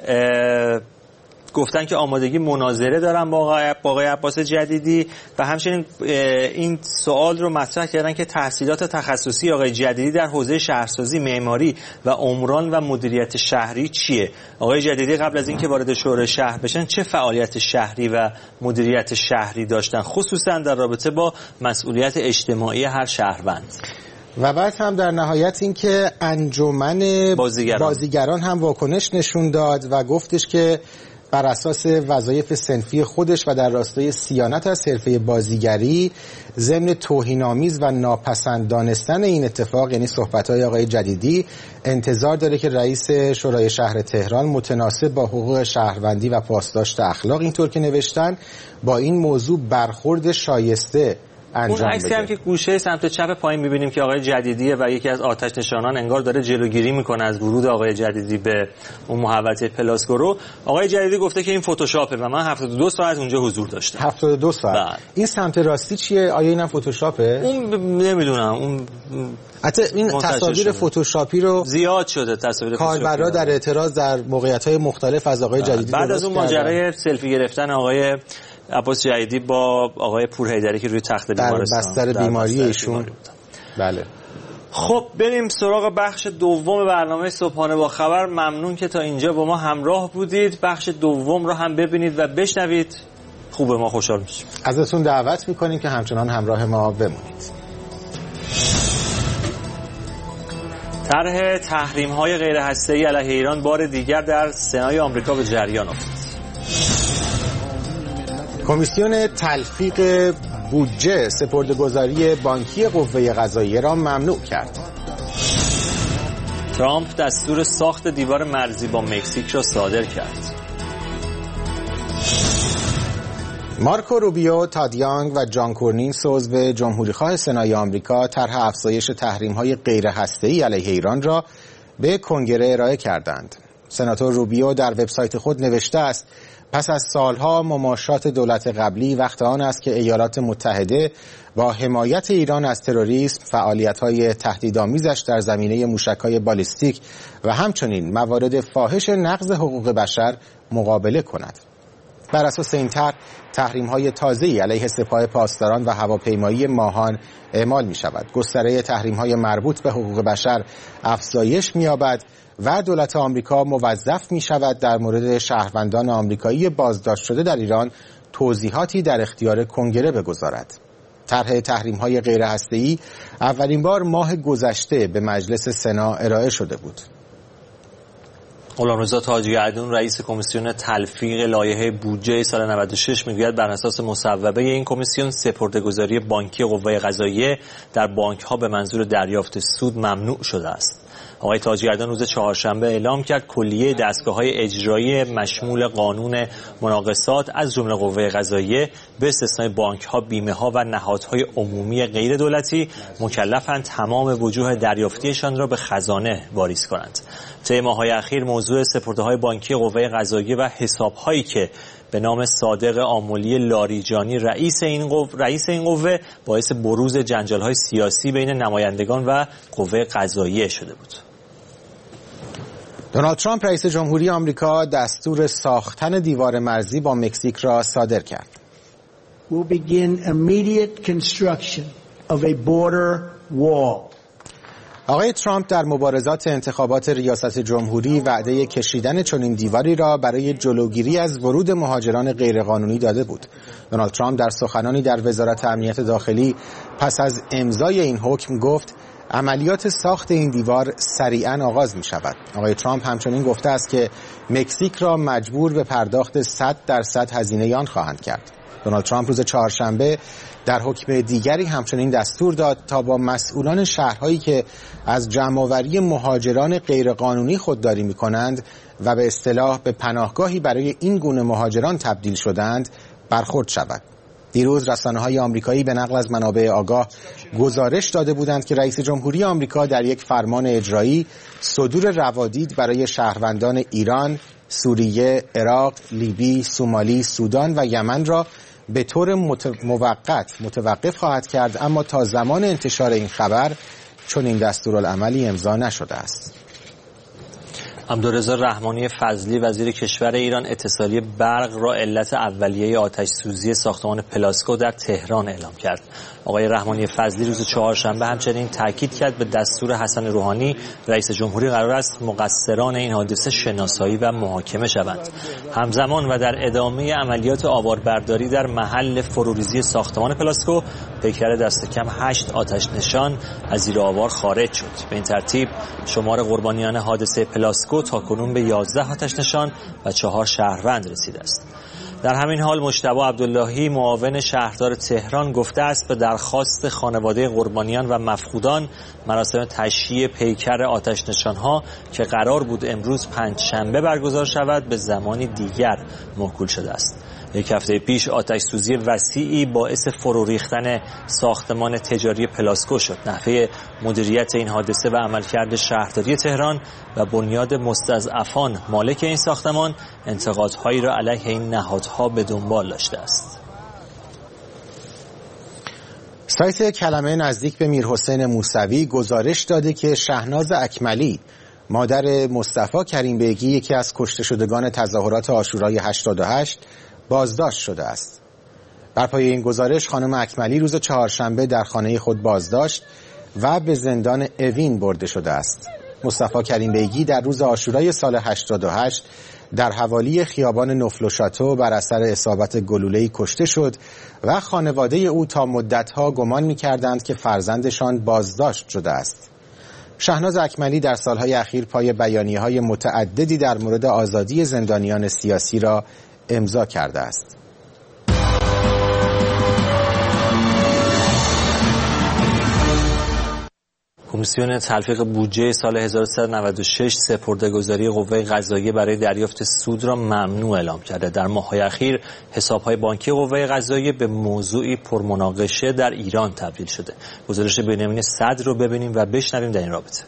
گفتن که آمادگی مناظره دارن با آقای عباس جدیدی و همچنین این سوال رو مطرح کردن که تحصیلات تخصصی آقای جدیدی در حوزه شهرسازی، معماری و عمران و مدیریت شهری چیه؟ آقای جدیدی قبل از اینکه وارد شورای شهر بشن چه فعالیت شهری و مدیریت شهری داشتن، خصوصا در رابطه با مسئولیت اجتماعی هر شهروند؟ و بعد هم در نهایت این که انجمن بازیگران. بازیگران هم واکنش نشون داد و گفتش که بر اساس وظایف صنفی خودش و در راستای صیانت از حرفه بازیگری ضمن توهین‌آمیز و ناپسند دانستن این اتفاق، یعنی صحبت‌های آقای جدیدی، انتظار داره که رئیس شورای شهر تهران متناسب با حقوق شهروندی و پاسداشت اخلاق، اینطور که نوشتن، با این موضوع برخورد شایسته انجام اون عکسی هم که گوشه سمت چپ پایین می‌بینیم که آقای جدیدیه و یکی از آتش نشانان انگار داره جلوگیری میکنه از ورود آقای جدیدی به اون محوطه پلاسکو رو. آقای جدیدی گفته که این فتوشاپه و من هفتاد و دو ساعت اونجا حضور داشتم. هفتاد و دو ساعت. بله. این سمت راستی چیه؟ آیا اینم فتوشاپه؟ اون ب... نمیدونم. اون حتی این تصاویر فتوشاپی رو زیاد شده، تصاویر کاربرا در اعتراض در موقعیت‌های مختلف از آقای جدیدی بعد از اون ماجرای سلفی گرفتن آقای عباس جدیدی با آقای پورحیدری که روی تخت بیمارستان در بستر بیماری ایشون. بله. خب بریم سراغ بخش دوم برنامه صبحانه با خبر. ممنون که تا اینجا با ما همراه بودید. بخش دوم رو هم ببینید و بشنوید. خوبه، ما خوشحال میشیم. ازتون دعوت میکنیم که همچنان همراه ما بمونید. طرح تحریم‌های غیر هسته‌ای علیه ایران بار دیگر در سنای آمریکا به جریان افتاد. کمیسیون تلفیق بودجه سپرده‌گذاری بانکی قوه قضاییه را ممنوع کرد. ترامپ دستور ساخت دیوار مرزی با مکزیک را صادر کرد. مارکو روبیو، تاد یانگ و جان کورنینس عضو جمهوریخواه سنای آمریکا طرح افزایش تحریم‌های غیر هسته‌ای علیه ایران را به کنگره ارائه کردند. سناتور روبیو در وبسایت خود نوشته است: پس از سالها مماشات دولت قبلی وقت آن است که ایالات متحده با حمایت ایران از تروریسم، فعالیت‌های تهدیدآمیزش در زمینه موشک‌های بالیستیک و همچنین موارد فاحش نقض حقوق بشر مقابله کند. بر اساس این طرح تحریم‌های تازه‌ای علیه سپاه پاسداران و هواپیمایی ماهان اعمال می‌شود. گستره تحریم‌های مربوط به حقوق بشر افزایش می‌یابد و دولت آمریکا موظف می‌شود در مورد شهروندان آمریکایی بازداشت شده در ایران توضیحاتی در اختیار کنگره بگذارد. طرح تحریم‌های غیر هسته‌ای اولین بار ماه گذشته به مجلس سنا ارائه شده بود. غلامرضا تاجگردون رئیس کمیسیون تلفیق لایحه بودجه سال نود و شش میگوید بر اساس مصوبه این کمیسیون سپرده‌گذاری بانکی قوه قضاییه در بانک‌ها به منظور دریافت سود ممنوع شده است. آقای تاجگردان روز چهارشنبه اعلام کرد کلیه دستگاه‌های اجرایی مشمول قانون مناقصات از جمله قوه قضاییه به استثنای بانک‌ها، بیمه‌ها و نهادهای عمومی غیر دولتی مکلفند تمام وجوه دریافتیشان را به خزانه واریز کنند. طی ماه‌های اخیر موضوع سپرده‌های بانکی قوه قضاییه و حساب‌هایی که به نام صادق آملی لاریجانی رئیس این قوه رئیس این قوه باعث بروز جنجال‌های سیاسی بین نمایندگان و قوه قضاییه شده بود. دونالد ترامپ رئیس جمهوری آمریکا دستور ساختن دیوار مرزی با مکزیک را صادر کرد. We'll begin immediate construction of a border wall. آقای ترامپ در مبارزات انتخابات ریاست جمهوری وعده کشیدن چنین دیواری را برای جلوگیری از ورود مهاجران غیرقانونی داده بود. دونالد ترامپ در سخنانی در وزارت امنیت داخلی پس از امضای این حکم گفت عملیات ساخت این دیوار سریعاً آغاز می شود. آقای ترامپ همچنین گفته است که مکزیک را مجبور به پرداخت صد درصد هزینه آن خواهند کرد. دونالد ترامپ روز چهارشنبه در حکم دیگری همچنین دستور داد تا با مسئولان شهرهایی که از جمع‌آوری مهاجران غیرقانونی خودداری می‌کنند و به اصطلاح به پناهگاهی برای این گونه مهاجران تبدیل شدند برخورد شود. دیروز رسانه‌های آمریکایی به نقل از منابع آگاه گزارش داده بودند که رئیس جمهوری آمریکا در یک فرمان اجرایی صدور روادید برای شهروندان ایران، سوریه، عراق، لیبی، سومالی، سودان و یمن را به طور موقت متوقف خواهد کرد، اما تا زمان انتشار این خبر چون این دستورالعملی امضا نشده است. عبدالرضا رحمانی فضلی وزیر کشور ایران اتصالی برق را علت اولیه آتش سوزی ساختمان پلاسکو در تهران اعلام کرد. آقای رحمانی فضلی روز چهارشنبه همچنین تاکید کرد به دستور حسن روحانی رئیس جمهوری قرار است مقصران این حادثه شناسایی و محاکمه شوند. همزمان و در ادامه عملیات آواربرداری در محل فروریزی ساختمان پلاسکو پیکر دست کم هشت آتش نشان از زیر آوار خارج شد. به این ترتیب شمار قربانیان حادثه پلاسکو تاکنون به یازده آتش نشان و چهار شهروند رسیده است. در همین حال مجتبی عبداللهی معاون شهردار تهران گفته است به درخواست خانواده قربانیان و مفقودان مراسم تشییع پیکر آتش نشان‌ها که قرار بود امروز پنجشنبه برگزار شود به زمانی دیگر موکول شده است. یک هفته پیش آتش سوزی وسیعی باعث فرو ریختن ساختمان تجاری پلاسکو شد. نحوه مدیریت این حادثه و عملکرد شهرداری تهران و بنیاد مستضعفان مالک این ساختمان انتقادهایی را علیه این نهادها به دنبال داشته است. سایت کلمه نزدیک به میرحسین موسوی گزارش داده که شهناز اکملی مادر مصطفی کریم بیگی یکی از کشته شدگان تظاهرات عاشورای هشتاد و هشت بازداشت شده است. بر پایه این گزارش خانم اکملی روز چهارشنبه در خانه خود بازداشت و به زندان اوین برده شده است. مصطفی کریم بیگی در روز عاشورای سال هشتاد و هشت در حوالی خیابان نفل و شاتو بر اثر اصابت گلوله‌ای کشته شد و خانواده او تا مدت‌ها گمان می‌کردند که فرزندشان بازداشت شده است. شهناز اکملی در سالهای اخیر پای بیانیه‌های متعددی در مورد آزادی زندانیان سیاسی را امضا کرده است. کمیسیون تلفیق بودجه سال هزار و سیصد و نود و شش سپرده‌گذاری قوه قضاییه برای دریافت سود را ممنوع اعلام کرده. در ماه‌های اخیر حساب‌های بانکی قوه قضاییه به موضوعی پرمناقشه در ایران تبدیل شده. گزارش بنیامین صدر رو ببینیم و بشنویم در این رابطه.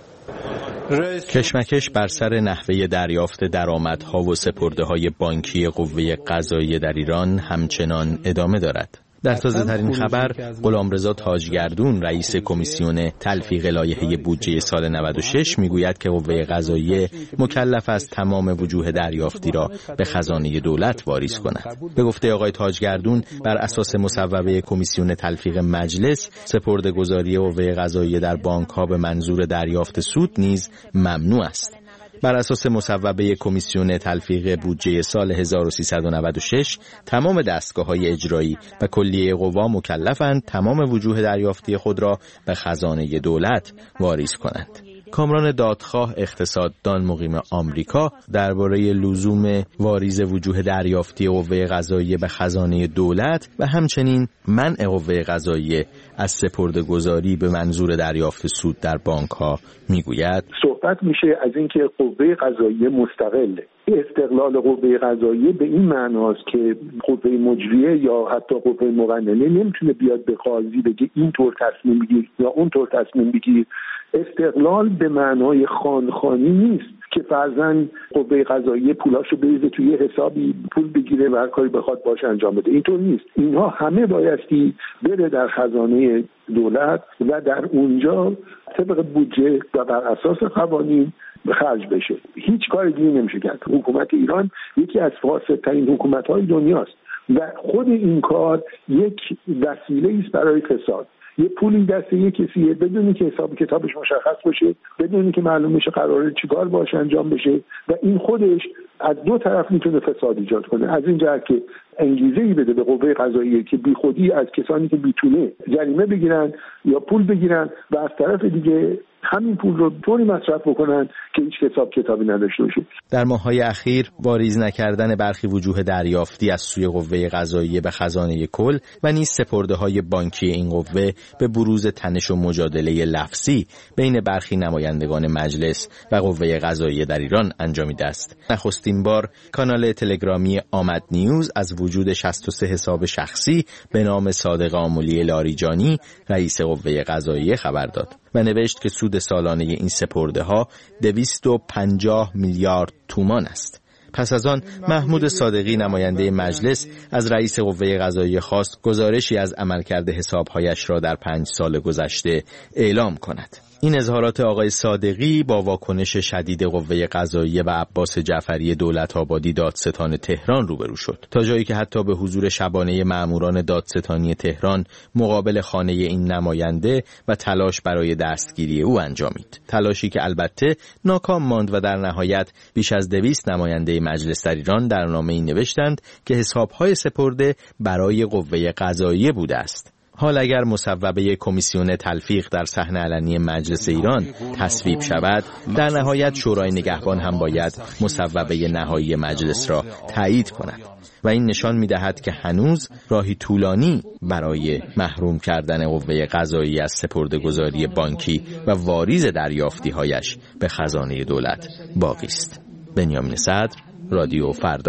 کشمکش بر سر نحوه دریافت درآمدها و سپرده‌های بانکی قوه قضاییه در ایران همچنان ادامه دارد. در تازه‌ترین خبر، غلامرضا تاجگردون رئیس کمیسیون تلفیق لایحه بودجه سال نود و شش میگوید که قوه قضاییه مکلف است تمام وجوه دریافتی را به خزانه دولت واریز کند. به گفته آقای تاجگردون، بر اساس مصوبه کمیسیون تلفیق مجلس، سپرده‌گذاری قوه قضاییه در بانک‌ها به منظور دریافت سود نیز ممنوع است. بر اساس مصوبه کمیسیون تلفیق بودجه سال هزار و سیصد و نود و شش، تمام دستگاه‌های اجرایی و کلیه قوا مکلفند تمام وجوه دریافتی خود را به خزانه دولت واریز کنند. کامران دادخواه، اقتصاددان مقیم آمریکا، درباره لزوم واریز وجوه دریافتی قوه قضاییه به خزانه دولت و همچنین منع قوه قضاییه از سپرده‌گذاری به منظور دریافت سود در بانک‌ها میگوید: صحبت میشه از اینکه قوه قضاییه مستقله. استقلال قوه قضاییه به این معناست که قوه مجریه یا حتی قوه مقننه نمیتونه بیاد به قاضی بگه اینطور تصمیم بگیر یا اونطور تصمیم بگیر. استقلال به معنای خانخانی نیست که فرضاً قوه قضاییه پولاشو بریزه توی حسابی، پول بگیره و هر کاری بخواد باش انجام بده. اینطور نیست. اینها همه بایستی بره در خزانه دولت و در اونجا طبق بودجه و بر اساس قوانین خرج بشه. هیچ کار دیگه نمیشه کرد. حکومت ایران یکی از فاسدترین حکومت‌های دنیاست و خود این کار یک وسیله است برای فساد. یه پولی دست یه کسیه بدونی که حساب کتابش مشخص باشه، بدونی که معلوم میشه قراره چیکار باش انجام بشه و این خودش از دو طرف میتونه فساد ایجاد کنه. از این جهت که انگیزه‌ای بده به قوه قضاییه که بیخودی از کسانی که میتونه جریمه بگیرن یا پول بگیرن و از طرف دیگه همین پول رو طوری مصرف بکنن که هیچ حساب کتابی نداشته باشه. در ماه‌های اخیر واریز نکردن برخی وجوه دریافتی از سوی قوه قضاییه به خزانه کل و نیز سپرده‌های بانکی این قوه به بروز تنش و مجادله لفظی بین برخی نمایندگان مجلس و قوه قضاییه در ایران انجامیده است. نخستین بار کانال تلگرامی آمد نیوز از وجود شصت و سه حساب شخصی به نام صادق آملی لاریجانی رئیس قوه قضاییه خبر داد و نوشت که سود سالانه این سپرده‌ها دویست و پنجاه میلیارد تومان است. پس از آن محمود صادقی نماینده مجلس از رئیس قوه قضاییه خواست گزارشی از عملکرد حساب‌هایش را در پنج سال گذشته اعلام کند. این اظهارات آقای صادقی با واکنش شدید قوه قضاییه و عباس جعفری دولت‌آبادی دادستان تهران روبرو شد، تا جایی که حتی به حضور شبانه مأموران دادستانی تهران مقابل خانه این نماینده و تلاش برای دستگیری او انجامید. تلاشی که البته ناکام ماند و در نهایت بیش از دویست نماینده مجلس در ایران در نامه‌ای نوشتند که حساب‌های سپرده برای قوه قضاییه بوده است. حال اگر مصوبه کمیسیون تلفیق در صحن علنی مجلس ایران تصویب شود، در نهایت شورای نگهبان هم باید مصوبه نهایی مجلس را تایید کند و این نشان می‌دهد که هنوز راهی طولانی برای محروم کردن قوه قضاییه از سپرده‌گذاری بانکی و واریز دریافتی‌هایش به خزانه دولت باقی است. بنیامین صدر، رادیو فردا.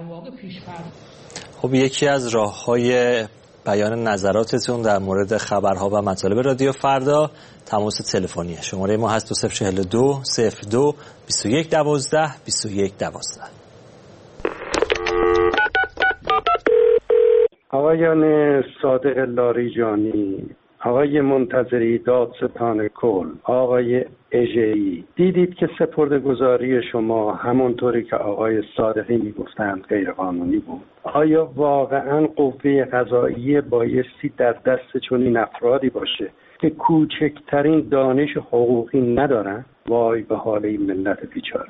خب یکی از راه‌های بیان نظراتتون در مورد خبرها و مطالب رادیو فردا تماس تلفنیه. شماره ما هست دو صفر چهل و دو صفر دو بیست و یک دوازده بیست و یک دوازده. آقایان صادق لاریجانی، آقای منتظری دادستان کل، آقای اژه‌ای، دیدید که سپرده‌گذاری شما همونطوری که آقای صادقی میگفتند غیر قانونی بود. آیا واقعا قوه قضاییه بایستی در دست چنین افرادی باشه که کوچکترین دانش حقوقی ندارن؟ وای به حال این ملت بیچاره.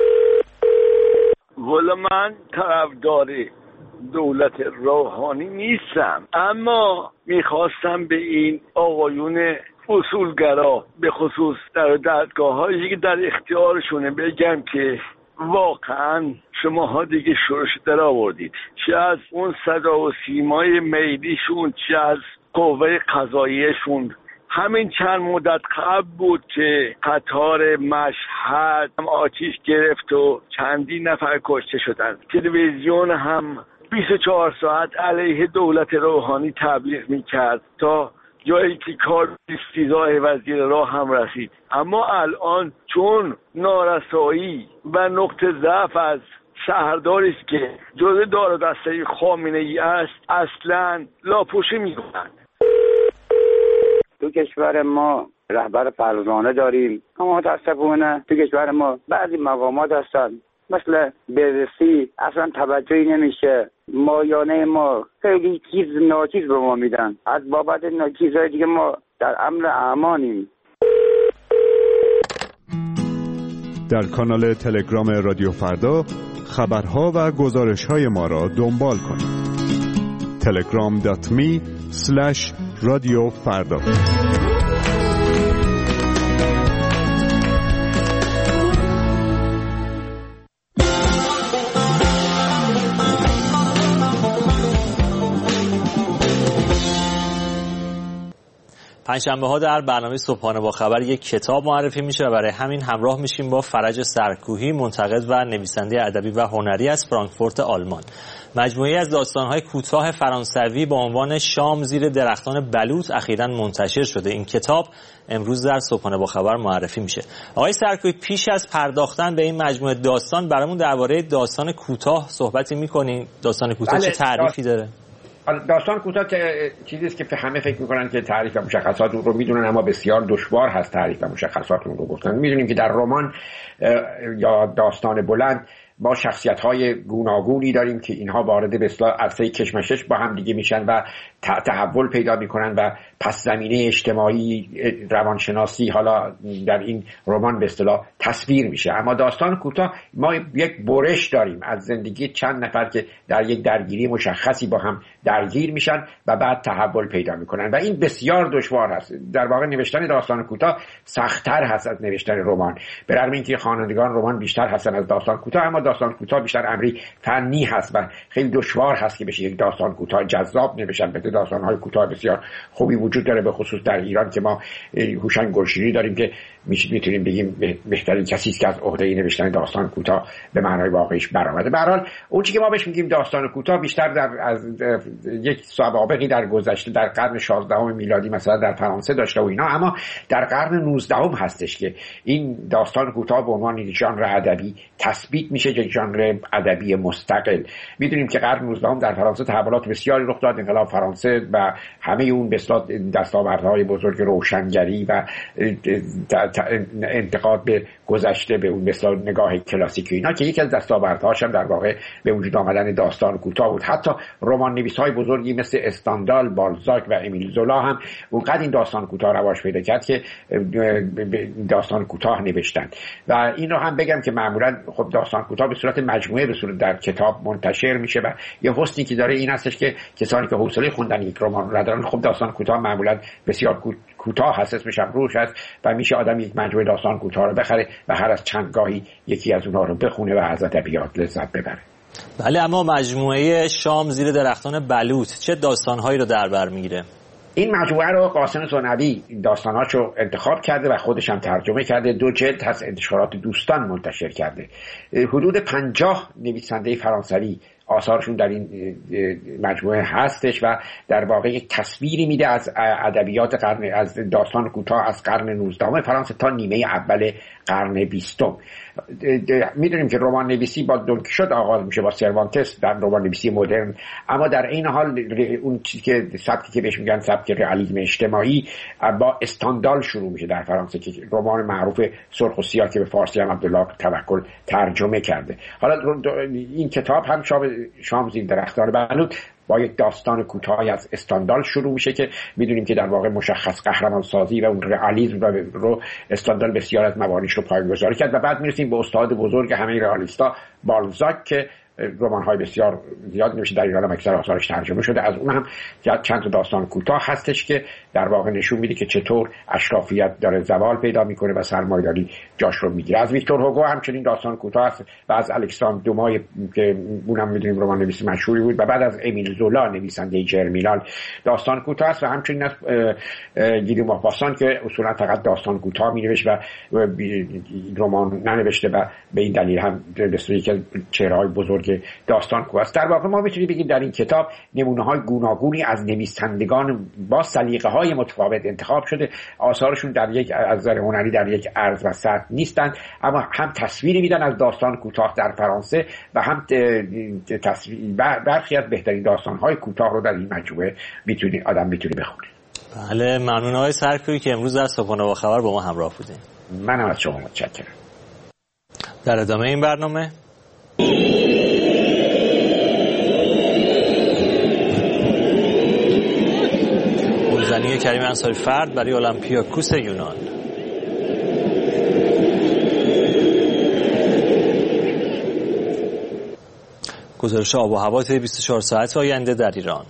والا من طرفدار دولت روحانی نیستم، اما میخواستم به این آقایون اصولگرا به خصوص در دادگاه هایی که در اختیارشونه بگم که واقعا شماها دیگه شورش در آوردید، چه از اون صدا و سیمای میلیشون چه از قوه قضاییشون. همین چند مدت قبل بود که قطار مشهد هم آتیش گرفت و چندین نفر کشته شدند. تلویزیون هم بیست و چهار ساعت علیه دولت روحانی تبلیغ میکرد تا جایی که کار استیضاح وزیر راه هم رسید. اما الان چون نارسایی و نقطه ضعف از شهرداری است که جزء دار و دسته خامنه ای است اصلا لاپوشی میکنند. تو کشور ما رهبر فرزانه داریم، اما متاسفانه تو کشور ما بعضی مقامات هستن مثل بی‌بی‌سی اصلا توجهی نمیشه. مایانه ما خیلی چیز ناچیز به ما میدن، از بابت چیزهای دیگه ما در امن امانیم. در کانال تلگرام رادیو فردا خبرها و گزارش‌های ما را دنبال کنید. تلگرام دات می اسلش رادیو فردا. پنجشنبه ها در برنامه صبحانه با خبر یک کتاب معرفی میشه و برای همین همراه میشیم با فرج سرکوهی، منتقد و نویسنده ادبی و هنری از فرانکفورت آلمان. مجموعه‌ای از داستان‌های کوتاه فرانسوی با عنوان شام زیر درختان بلوط اخیراً منتشر شده. این کتاب امروز در صبحانه با خبر معرفی میشه. آقای سرکوهی، پیش از پرداختن به این مجموعه داستان برامون درباره داستان کوتاه صحبتی می‌کنین؟ داستان کوتاه بله، چه تعریفی داره؟ داستان کوتاه چیزی است که همه فکر میکنن که تعریف و مشخصات اون رو میدونن، اما بسیار دشوار هست تعریف و مشخصات اون رو گفتن. میدونیم که در رمان یا داستان بلند ما شخصیت‌های گوناگونی داریم که اینها وارد به اصطلاح عرصه کشمکش با هم دیگه میشن و تحول پیدا میکنن و پس زمینه اجتماعی، روانشناسی حالا در این رمان به اصطلاح تصویر میشه. اما داستان کوتاه ما یک برش داریم از زندگی چند نفر که در یک درگیری مشخصی با هم درگیر میشن و بعد تحول پیدا میکنن و این بسیار دشوار است. در واقع نوشتن داستان کوتاه سخت‌تر هست از نوشتن رمان، به رغم اینکه خوانندگان رمان بیشتر هستن از داستان کوتاه، اما داستان کوتاه بیشتر امری فنی هست و خیلی دشوار هست که بشه یک داستان کوتاه جذاب نوشتن. به داستان‌های کوتاه بسیار خوبی وجود داره، به خصوص در ایران که ما هوشنگ گلشیری داریم که میتونیم بگیم بهترین کسی است که از عهده نوشتن داستان کوتاه به معنای واقعیش برآمده. به هر حال اون چیزی که ما بهش میگیم داستان کوتاه بیشتر در از یک سابقه‌ای در گذشته در قرن شانزدهم میلادی مثلا در فرانسه داشته و اینا، اما در قرن نوزدهم هستش که این داستان کوتاه به عنوان یک ژانر ادبی تثبیت میشه، یک ژانر ادبی مستقل. میدونیم که قرن نوزدهم در فرانسه تحولات بسیاری رخ داد، انقلاب فرانسه و همه اون به اصطلاح دستاوردهای بزرگ روشنگری و انتقاد به گذشته به اون به اصطلاح نگاه کلاسیک اینا که یکی از دستاوردهاش هم در واقع به وجود آمدن داستان کوتاه بود. حتی رمان نویس‌های بزرگی مثل استاندال، بالزاک و امیل زولا هم اونقدر این داستان کوتاه رواج پیدا کرد که داستان کوتاه نوشتن. و این رو هم بگم که معمولا خب داستان کوتاه به صورت مجموعه به صورت در کتاب منتشر میشه و یه حسنی که داره این هستش که کسانی که حوصله خوندن یک رمان ندارن، خب داستان کوتاه معمولا بسیار کوتاه هست، اسمش هم روش هست و میشه آدم یک مجموعه داستان کوتاه رو بخره و هر از چند گاهی یکی از اونها رو بخونه و از ادبیات لذت ببره. بله، اما مجموعه شام زیر درختان بلوط چه داستانهایی رو در بر میگیره؟ این مجموعه رو قاسم ثنوی داستاناشو انتخاب کرده و خودش هم ترجمه کرده. دو جلد هست، انتشارات دوستان منتشر کرده. حدود پنجاه نویسنده فرانسوی آثارشون در این مجموعه هستش و در واقع یک تصویری میده از ادبیات قرن از داستان کوتاه از قرن نوزدهم فرانسه تا نیمه اول قرن بیستم. میدونیم که رمان نویسی با دون کیشوت آغاز میشه، با سروانتس در رمان نویسی مدرن، اما در این حال اون چیزی که سبکی که بهش میگن سبک رئالیسم اجتماعی با استاندال شروع میشه در فرانسه که رمان معروف سرخ و سیاه که به فارسی هم عبدالله توکل ترجمه کرده. حالا این کتاب هم شام زیر درختان بلوط با یک داستان کوتاهی از استاندال شروع میشه که میدونیم که در واقع مشخص قهرمان سازی و اون رئالیسم رو استاندال بسیار از موانیش رو پایه‌گذاری کرد و بعد میرسیم به استاد بزرگ همه رئالیستا بالزاک که رمان‌های بسیار زیاد نوشته، در ایران هم اکثر آثارش ترجمه شده. از اون هم چند تا داستان کوتاه هستش که در واقع نشون میده که چطور اشرافیت داره زوال پیدا میکنه و سرمایه‌داری جاش رو میگیره. از ویکتور هوگو همچنین داستان کوتاه هست و از الکساندر دومای که اونم میدونیم رمان نویس مشهوری بود و بعد از امیل زولا نویسنده جرمینال داستان کوتاه است و همچنین از گیدو ماپاسان که اصولا فقط داستان کوتاه مینوشت و رمان ننوشته و به این دلیل هم به یکی از چهره‌های بزرگ داستان کوتاه است. در واقع ما میتونیم بگیم در این کتاب نمونه‌های گوناگونی از نویسندگان با سلیقه‌های متفاوت انتخاب شده. آثارشون در یک از نظر هنری در یک عرض و سطح نیستند، اما هم تصویری میدن از داستان کوتاه در فرانسه و هم تصویر برخی از بهترین داستان‌های کوتاه رو در این مجموعه میتونی آدم میتونه بخونه. بله، ممنون آقای سرکویی که امروز در صبحانه با خبر با ما همراه بودین. منم از شما متشکرم. در ادامه این برنامه گلزنی کریم انصاری فرد برای اولمپیاکوس یونان. گزارش آب و هوا طی بیست و چهار ساعت آینده در ایران.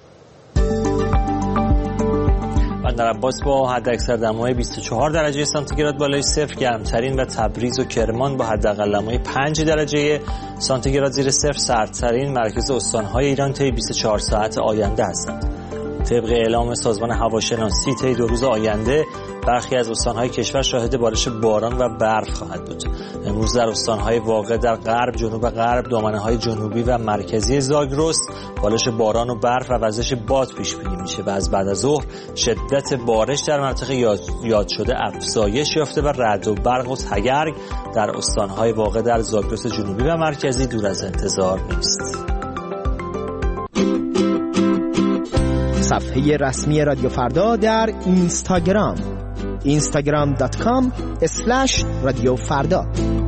بندر عباس با حداکثر دمای بیست و چهار درجه سانتیگراد بالای صفر گرمترین و تبریز و کرمان با حداقل دمای پنج درجه سانتیگراد زیر صفر سردترین مرکز استان‌های ایران طی بیست و چهار ساعت آینده هستند. طبق اعلام سازمان هواشناسی طی دو روز آینده برخی از استان‌های کشور شاهد بارش باران و برف خواهد بود. امروز در استان‌های واقع در غرب، جنوب غرب، دامنه‌های جنوبی و مرکزی زاگرس بارش باران و برف و وزش باد پیش بینی میشه و از بعد از ظهر شدت بارش در مناطق یاد, یاد شده افزایش یافته و رعد و برق و تگرگ در استان‌های واقع در زاگرس جنوبی و مرکزی دور از انتظار نیست. صفحه رسمی رادیو فردا در اینستاگرام اینستاگرام دات کام اسلش رادیو فردا.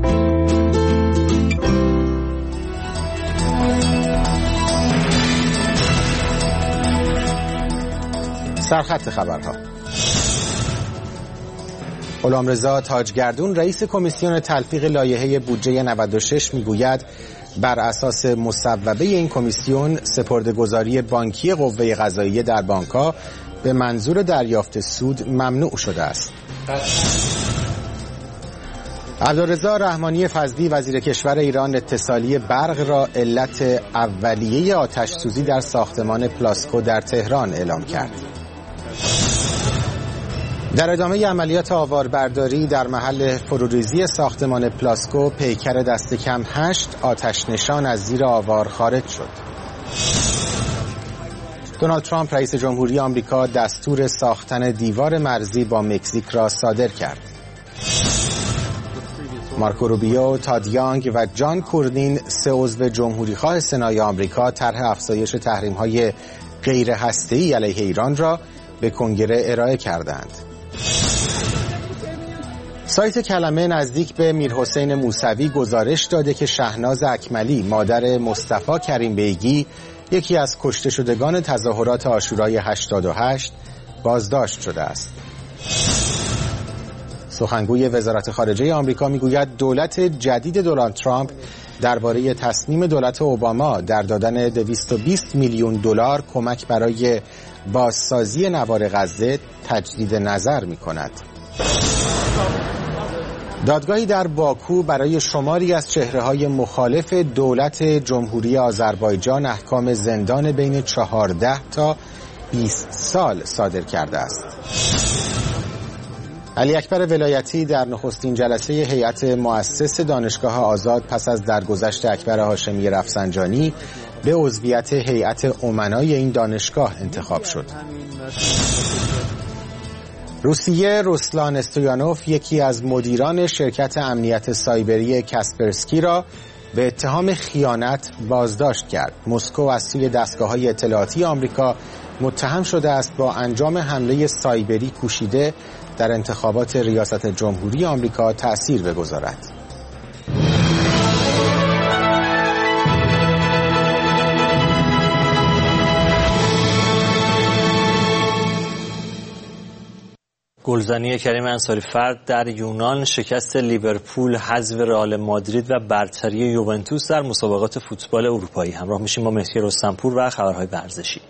سرخط خبرها. غلامرضا تاجگردون رئیس کمیسیون تلفیق لایحه بودجه نود و شش میگوید بر اساس مصوبه این کمیسیون سپرده‌گذاری بانکی قوه قضاییه در بانک‌ها به منظور دریافت سود ممنوع شده است. عبدالرضا رحمانی فضلی وزیر کشور ایران اتصالی برق را علت اولیه آتش‌سوزی در ساختمان پلاسکو در تهران اعلام کرد. در ادامه عملیات آواربرداری در محل فروریزی ساختمان پلاسکو پیکر دست کم هشت آتش نشان از زیر آوار خارج شد. دونالد ترامپ رئیس جمهوری آمریکا دستور ساختن دیوار مرزی با مکزیک را صادر کرد. مارکو روبیو، تاد یانگ و جان کوردین سه عضو جمهوریخواه سنای آمریکا طرح افزایش تحریم‌های غیر هسته‌ای علیه ایران را به کنگره ارائه کردند. سایت کلمه نزدیک به میرحسین موسوی گزارش داده که شهناز اکملی مادر مصطفی کریم بیگی یکی از کشته شدگان تظاهرات عاشورای هشتاد و هشت بازداشت شده است. سخنگوی وزارت خارجه آمریکا میگوید دولت جدید دونالد ترامپ درباره تصمیم دولت اوباما در دادن دویست و بیست میلیون دلار کمک برای بازسازی نوار غزه تجدید نظر می‌کند. دادگاهی در باکو برای شماری از چهره‌های مخالف دولت جمهوری آذربایجان احکام زندان بین چهارده تا بیست سال صادر کرده است. علی اکبر ولایتی در نخستین جلسه هیئت مؤسس دانشگاه آزاد پس از درگذشت اکبر هاشمی رفسنجانی به عضویت هیئت امنای این دانشگاه انتخاب شد. روسیه رسلان استویانوف یکی از مدیران شرکت امنیت سایبری کاسپرسکی را به اتهام خیانت بازداشت کرد. مسکو از سوی دستگاه‌های اطلاعاتی آمریکا متهم شده است با انجام حمله سایبری کوشیده در انتخابات ریاست جمهوری آمریکا تأثیر بگذارد. گلزنی کریم انصاری فرد در یونان، شکست لیورپول، حذف رئال مادرید و برتری یوونتوس در مسابقات فوتبال اروپایی. همراه میشیم با مهدی رستمپور و خبرهای ورزشی.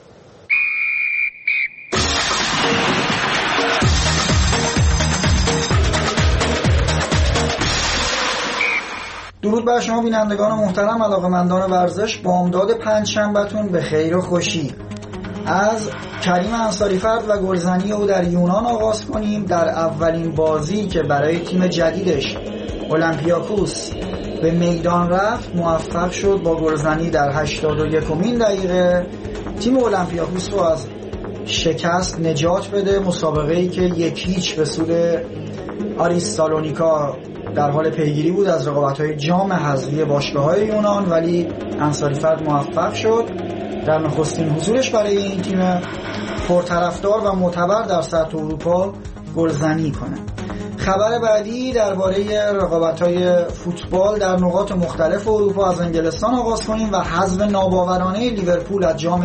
درود بر شما بینندگان محترم، علاقه‌مندان ورزش. بامداد پنجشنبه‌تون به خیر و خوشی. از کریم انصاری فرد و گلزنی او در یونان آغاز کنیم. در اولین بازی که برای تیم جدیدش اولمپیاکوس به میدان رفت، موفق شد با گلزنی در هشتاد و یکمین دقیقه تیم اولمپیاکوس رو از شکست نجات بده. مسابقه‌ای که یک هیچ به سود آریس سالونیکا در حال پیگیری بود از رقابت‌های جام حذفی باشگاه‌های یونان، ولی انصاری فرد موفق شد در نخستین حضورش برای این تیم پرطرفدار و معتبر در سطح اروپا گلزنی کنه. خبر بعدی درباره رقابت‌های فوتبال در نقاط مختلف اروپا از انگلستان آغاز کنیم و حذف ناباورانه لیورپول از جام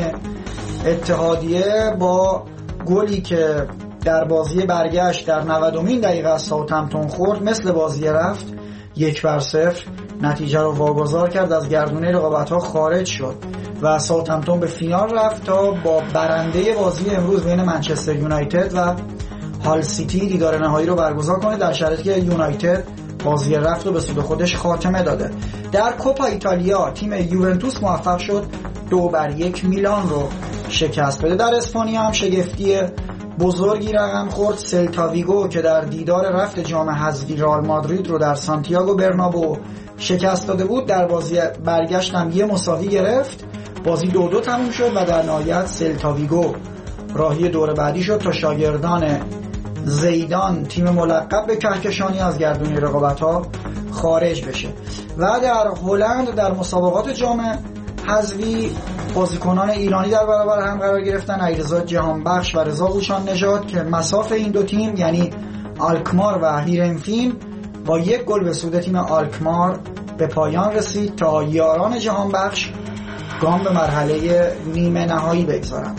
اتحادیه با گلی که در بازی برگشت در نودمین دقیقه از ساوثهمپتون خورد، مثل بازی رفت یک بر صفر نتیجه رو واگذار کرد، از گردونه رقابت‌ها خارج شد و ساوثهمپتون به فینال رفت تا با برنده بازی امروز بین منچستر یونایتد و هال سیتی دیدار نهایی رو برگزار کنه، در شرایطی که یونایتد بازی رفت رو به سود خودش خاتمه داده. در کوپا ایتالیا تیم یوونتوس موفق شد دو بر یک میلان رو شکست بده. در اسپانیا هم شگفتی بزرگی رقم خورد. سلتا ویگو که در دیدار رفت جام حذفی رئال مادرید رو در سانتیاگو برنابو شکست داده بود، در بازی برگشت هم یه مساوی گرفت. بازی دو دو تموم شد و در نهایت سلتا ویگو راهی دور بعدی شد تا شاگردان زیدان، تیم ملقب به کهکشانی، از گردونه رقابت‌ها خارج بشه. و در هلند در مسابقات جام حذفی بازیکنان ایرانی در برابر هم قرار گرفتن، علیرضا جهانبخش و رضا هوشان نژاد، که مساف این دو تیم یعنی آلکمار و هیرنفیم با یک گل به سود تیم آلکمار به پایان رسید تا یاران جهانبخش گام به مرحله نیمه نهایی بگذارند.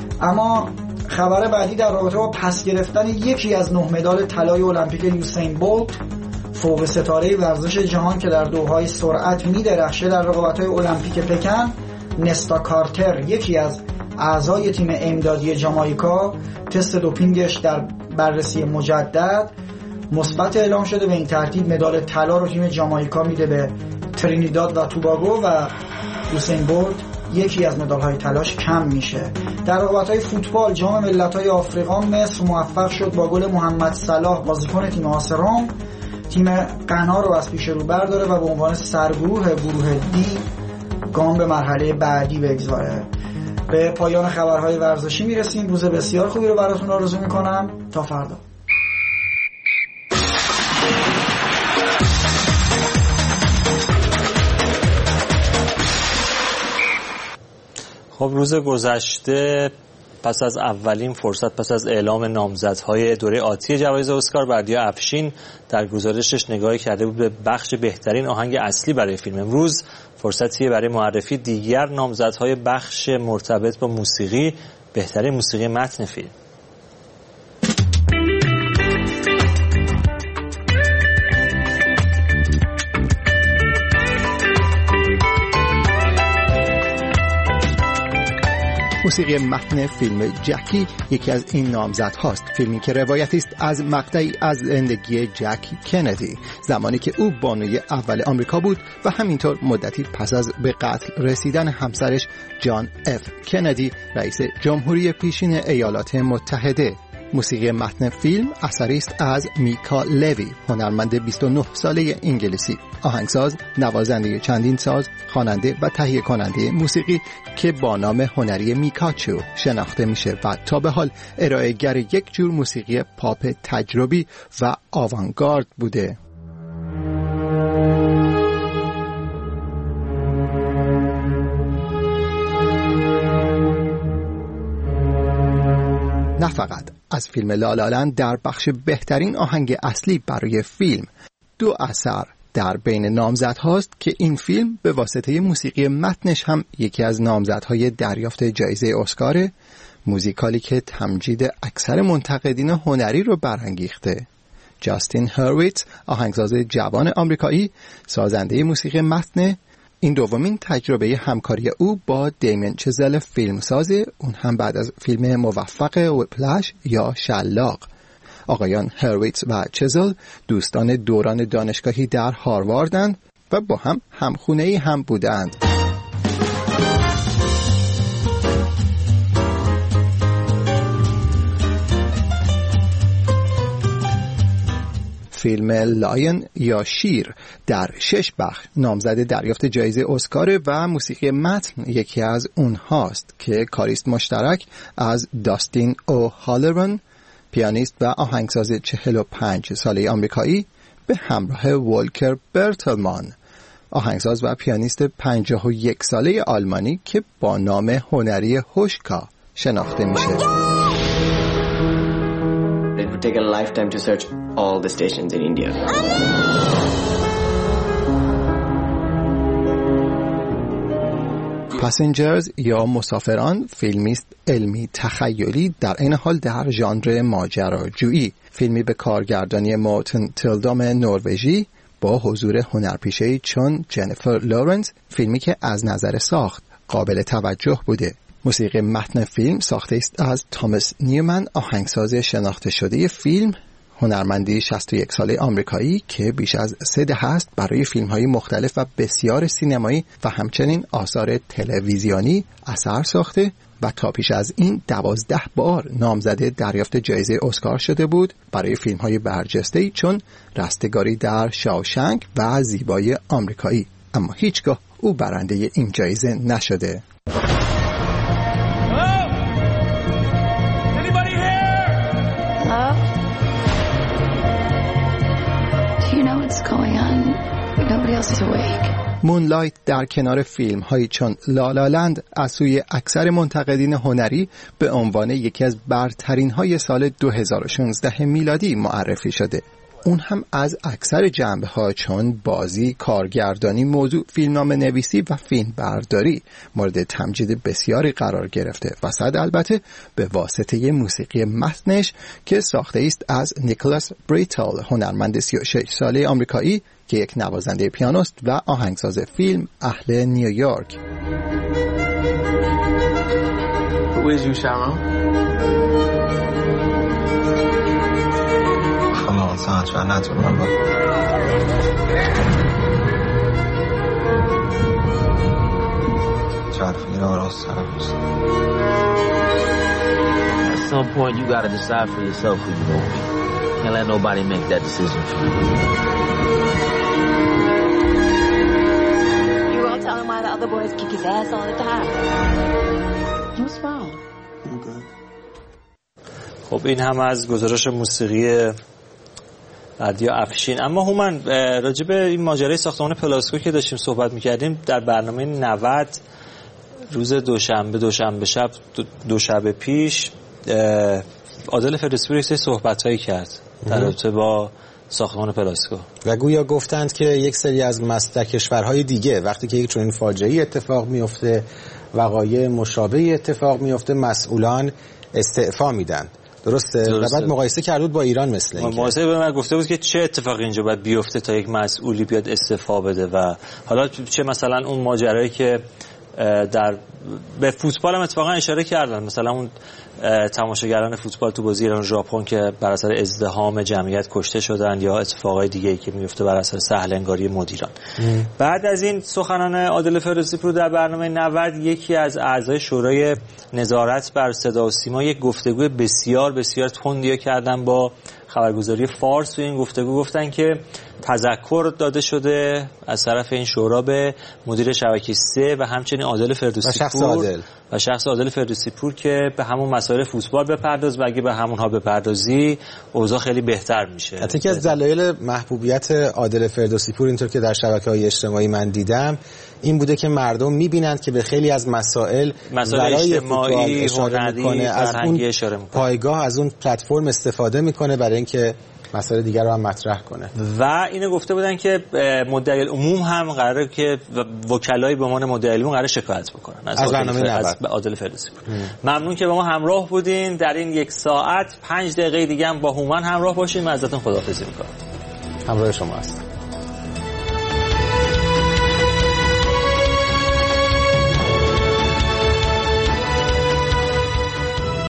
اما خبر بعدی در رابطه با پس گرفتن یکی از نه مدال طلای المپیک یوسین بولت، فوق ستاره ورزش جهان که در دوحای سرعت می‌درخشه، در رقابت‌های المپیک پکن نستا کارتر، یکی از اعضای تیم امدادی جامائیکا، تست دوپینگش در بررسی مجدد مثبت اعلام شده. به این ترتیب مدال طلا رو تیم جامائیکا میده به ترینیداد و توباگو و یوسین بولت یکی از مدال‌های طلاش کم میشه. در رقابت‌های فوتبال جام ملت‌های آفریقا مصر موفق شد با گل محمد صلاح بازیکن تیم آسرام تیم غنا رو از پیش رو برداره و به عنوان سرگروه گروه دی گام به مرحله بعدی بگذاره. به پایان خبرهای ورزشی میرسیم. روز بسیار خوبی رو براتون آرزو میکنم. تا فردا. خب روز گذشته پس از اولین فرصت، پس از اعلام نامزدهای دوره آتی جوایز اسکار، بردیا افشین در گزارشش نگاهی کرده بود به بخش بهترین آهنگ اصلی برای فیلم. امروز فرصتیه برای معرفی دیگر نامزدهای بخش مرتبط با موسیقی، بهترین موسیقی متن فیلم. موسیقی متن فیلم جکی یکی از این نامزد هاست. فیلمی که روایتی است از مقطعی از زندگی جک کندی، زمانی که او بانوی اول آمریکا بود و همینطور مدتی پس از به قتل رسیدن همسرش جان اف کندی، رئیس جمهوری پیشین ایالات متحده. موسیقی متن فیلم اثری است از میکا لوی، هنرمند بیست و نه ساله انگلیسی، آهنگساز، نوازنده چندین ساز، خواننده و تهیه کننده موسیقی که با نام هنری میکاچو شناخته میشه و تا به حال ارائه‌گر یک جور موسیقی پاپ تجربی و آوانگارد بوده. نه فقط از فیلم لا لا لند در بخش بهترین آهنگ اصلی برای فیلم، دو اثر در بین نامزدهاست که این فیلم به واسطه موسیقی متنش هم یکی از نامزدهای دریافت جایزه اسکاره موزیکالی که تمجید اکثر منتقدین هنری رو برانگیخته. جاستین هرویتز، آهنگساز جوان آمریکایی، سازنده موسیقی متن، این دومین تجربه همکاری او با دیمین چزل فیلمساز، اون هم بعد از فیلم موفق ویپلش یا شلاق. آقایان هرویتز و چزل دوستان دوران دانشگاهی در هارواردند و با هم همخونه‌ای هم بودند. فیلم لاین یا شیر در شش بخش نامزد دریافت جایزه اسکار و موسیقی متن یکی از اونهاست که کاریست مشترک از داستین او هالرون، پیانیست و آهنگساز چهل و پنج ساله آمریکایی، به همراه والکر برتلمان، آهنگساز و پیانیست پنجاه و یک ساله آلمانی که با نام هنری هوشکا شناخته میشه. It would take a lifetime to search all the stations in India. پاسنجرز یا مسافران فیلمی است علمی تخیلی در این حال در ژانر ماجراجویی. فیلمی به کارگردانی مورتن تیلدام نروژی با حضور هنرپیشه‌ای چون جنیفر لورنس، فیلمی که از نظر ساخت قابل توجه بوده. موسیقی متن فیلم ساخته است از تامس نیومن، آهنگساز شناخته شده فیلم، هنرمندی شصت و یک ساله آمریکایی که بیش از سه دهه است برای فیلم‌های مختلف و بسیار سینمایی و همچنین آثار تلویزیونی اثر ساخته و تا پیش از این دوازده بار نامزد دریافت جایزه اسکار شده بود برای فیلم‌های برجسته‌ای چون رستگاری در شاوشنگ و زیبایی آمریکایی، اما هیچگاه او برنده این جایزه نشده. مونلایت در کنار فیلم هایی چون لالالند از سوی اکثر منتقدین هنری به عنوان یکی از برترین های سال دو هزار و شانزده میلادی معرفی شده. اون هم از اکثر جنبه ها چون بازی، کارگردانی، موضوع، فیلمنامه نویسی و فیلم برداری مورد تمجید بسیاری قرار گرفته و صد البته به واسطه موسیقی متنش که ساخته است از نیکلاس بریتل، هنرمند سی و شش ساله آمریکایی که یک نوازنده پیانوست و آهنگساز فیلم اهل نیویورک. Who is you, Sharon? Come on, son, try not to remember. Try to forget all those times. At some point, you gotta decide for yourself who you want to be. Can't let nobody make that decision for you. You gonna tell him why the other boys kick his ass all the time? What's wrong? I'm good. خب این هم از گزارش موسیقی رادیو افشین. اما هومن راجع به این ماجرای ساختمان پلاسکو که داشتیم صحبت می‌کردیم، در برنامه نود روز دوشنبه دوشنبه شب دو شب پیش عادل فردوسی یک سری صحبت‌هایی کرد در رابطه با ساختمان پلاسکو و گویا گفتند که یک سری از مسلک کشورهای دیگه وقتی که یک چنین فاجعه‌ای اتفاق میفته، وقایع مشابهی اتفاق میفته، مسئولان استعفا میدن. درسته؟ درسته. و بعد مقایسه کرد با ایران مثل این. مقایسه به من گفته بود که چه اتفاقی اینجا باید بیفته تا یک مسئولی بیاد استعفا بده و حالا چه مثلا اون ماجرایی که در به فوتبال هم اتفاقا اشاره کردن، مثلا اون تماشاگران فوتبال تو بازی ایران ژاپن که بر اثر ازدحام جمعیت کشته شدن یا اتفاقای دیگه‌ای که میفته بر اثر سهل‌انگاری مدیران. ام. بعد از این سخنان عادل فردوسی پور در برنامه نود، یکی از اعضای شورای نظارت بر صدا و سیما یک گفتگو بسیار بسیار تندی کردن با خبرگزاری فارس. و این گفتگو گفتن که تذکر داده شده از طرف این شورا به مدیر شبکه سه و همچنین عادل فردوسی و شخص پور عادل. و شخص عادل فردوسی پور که به همون مسائل فوتبال بپرداز و اگه به همونها بپردازی اوضاع خیلی بهتر میشه. حتی که از دلایل محبوبیت عادل فردوسی پور اینطور که در شبکه‌های اجتماعی من دیدم این بوده که مردم میبینند که به خیلی از مسائل مسائل اجتماعی، اشاره میکنه، از اون اشاره میکنه. پایگاه از اون پلتفرم استفاده میکنه برای اینکه مسائل دیگر رو هم مطرح کنه. و اینو گفته بودن که مدعی العموم هم قراره که وکلای به عنوان مدعی العموم قراره شکایت بکنن از برنامه از عادل فردوسی. ممنون که با ما همراه بودین در این یک ساعت. پنج دقیقه دیگه هم با هومن همراه باشین. من ازتون خداحافظی میکنم. همراه شما هستم.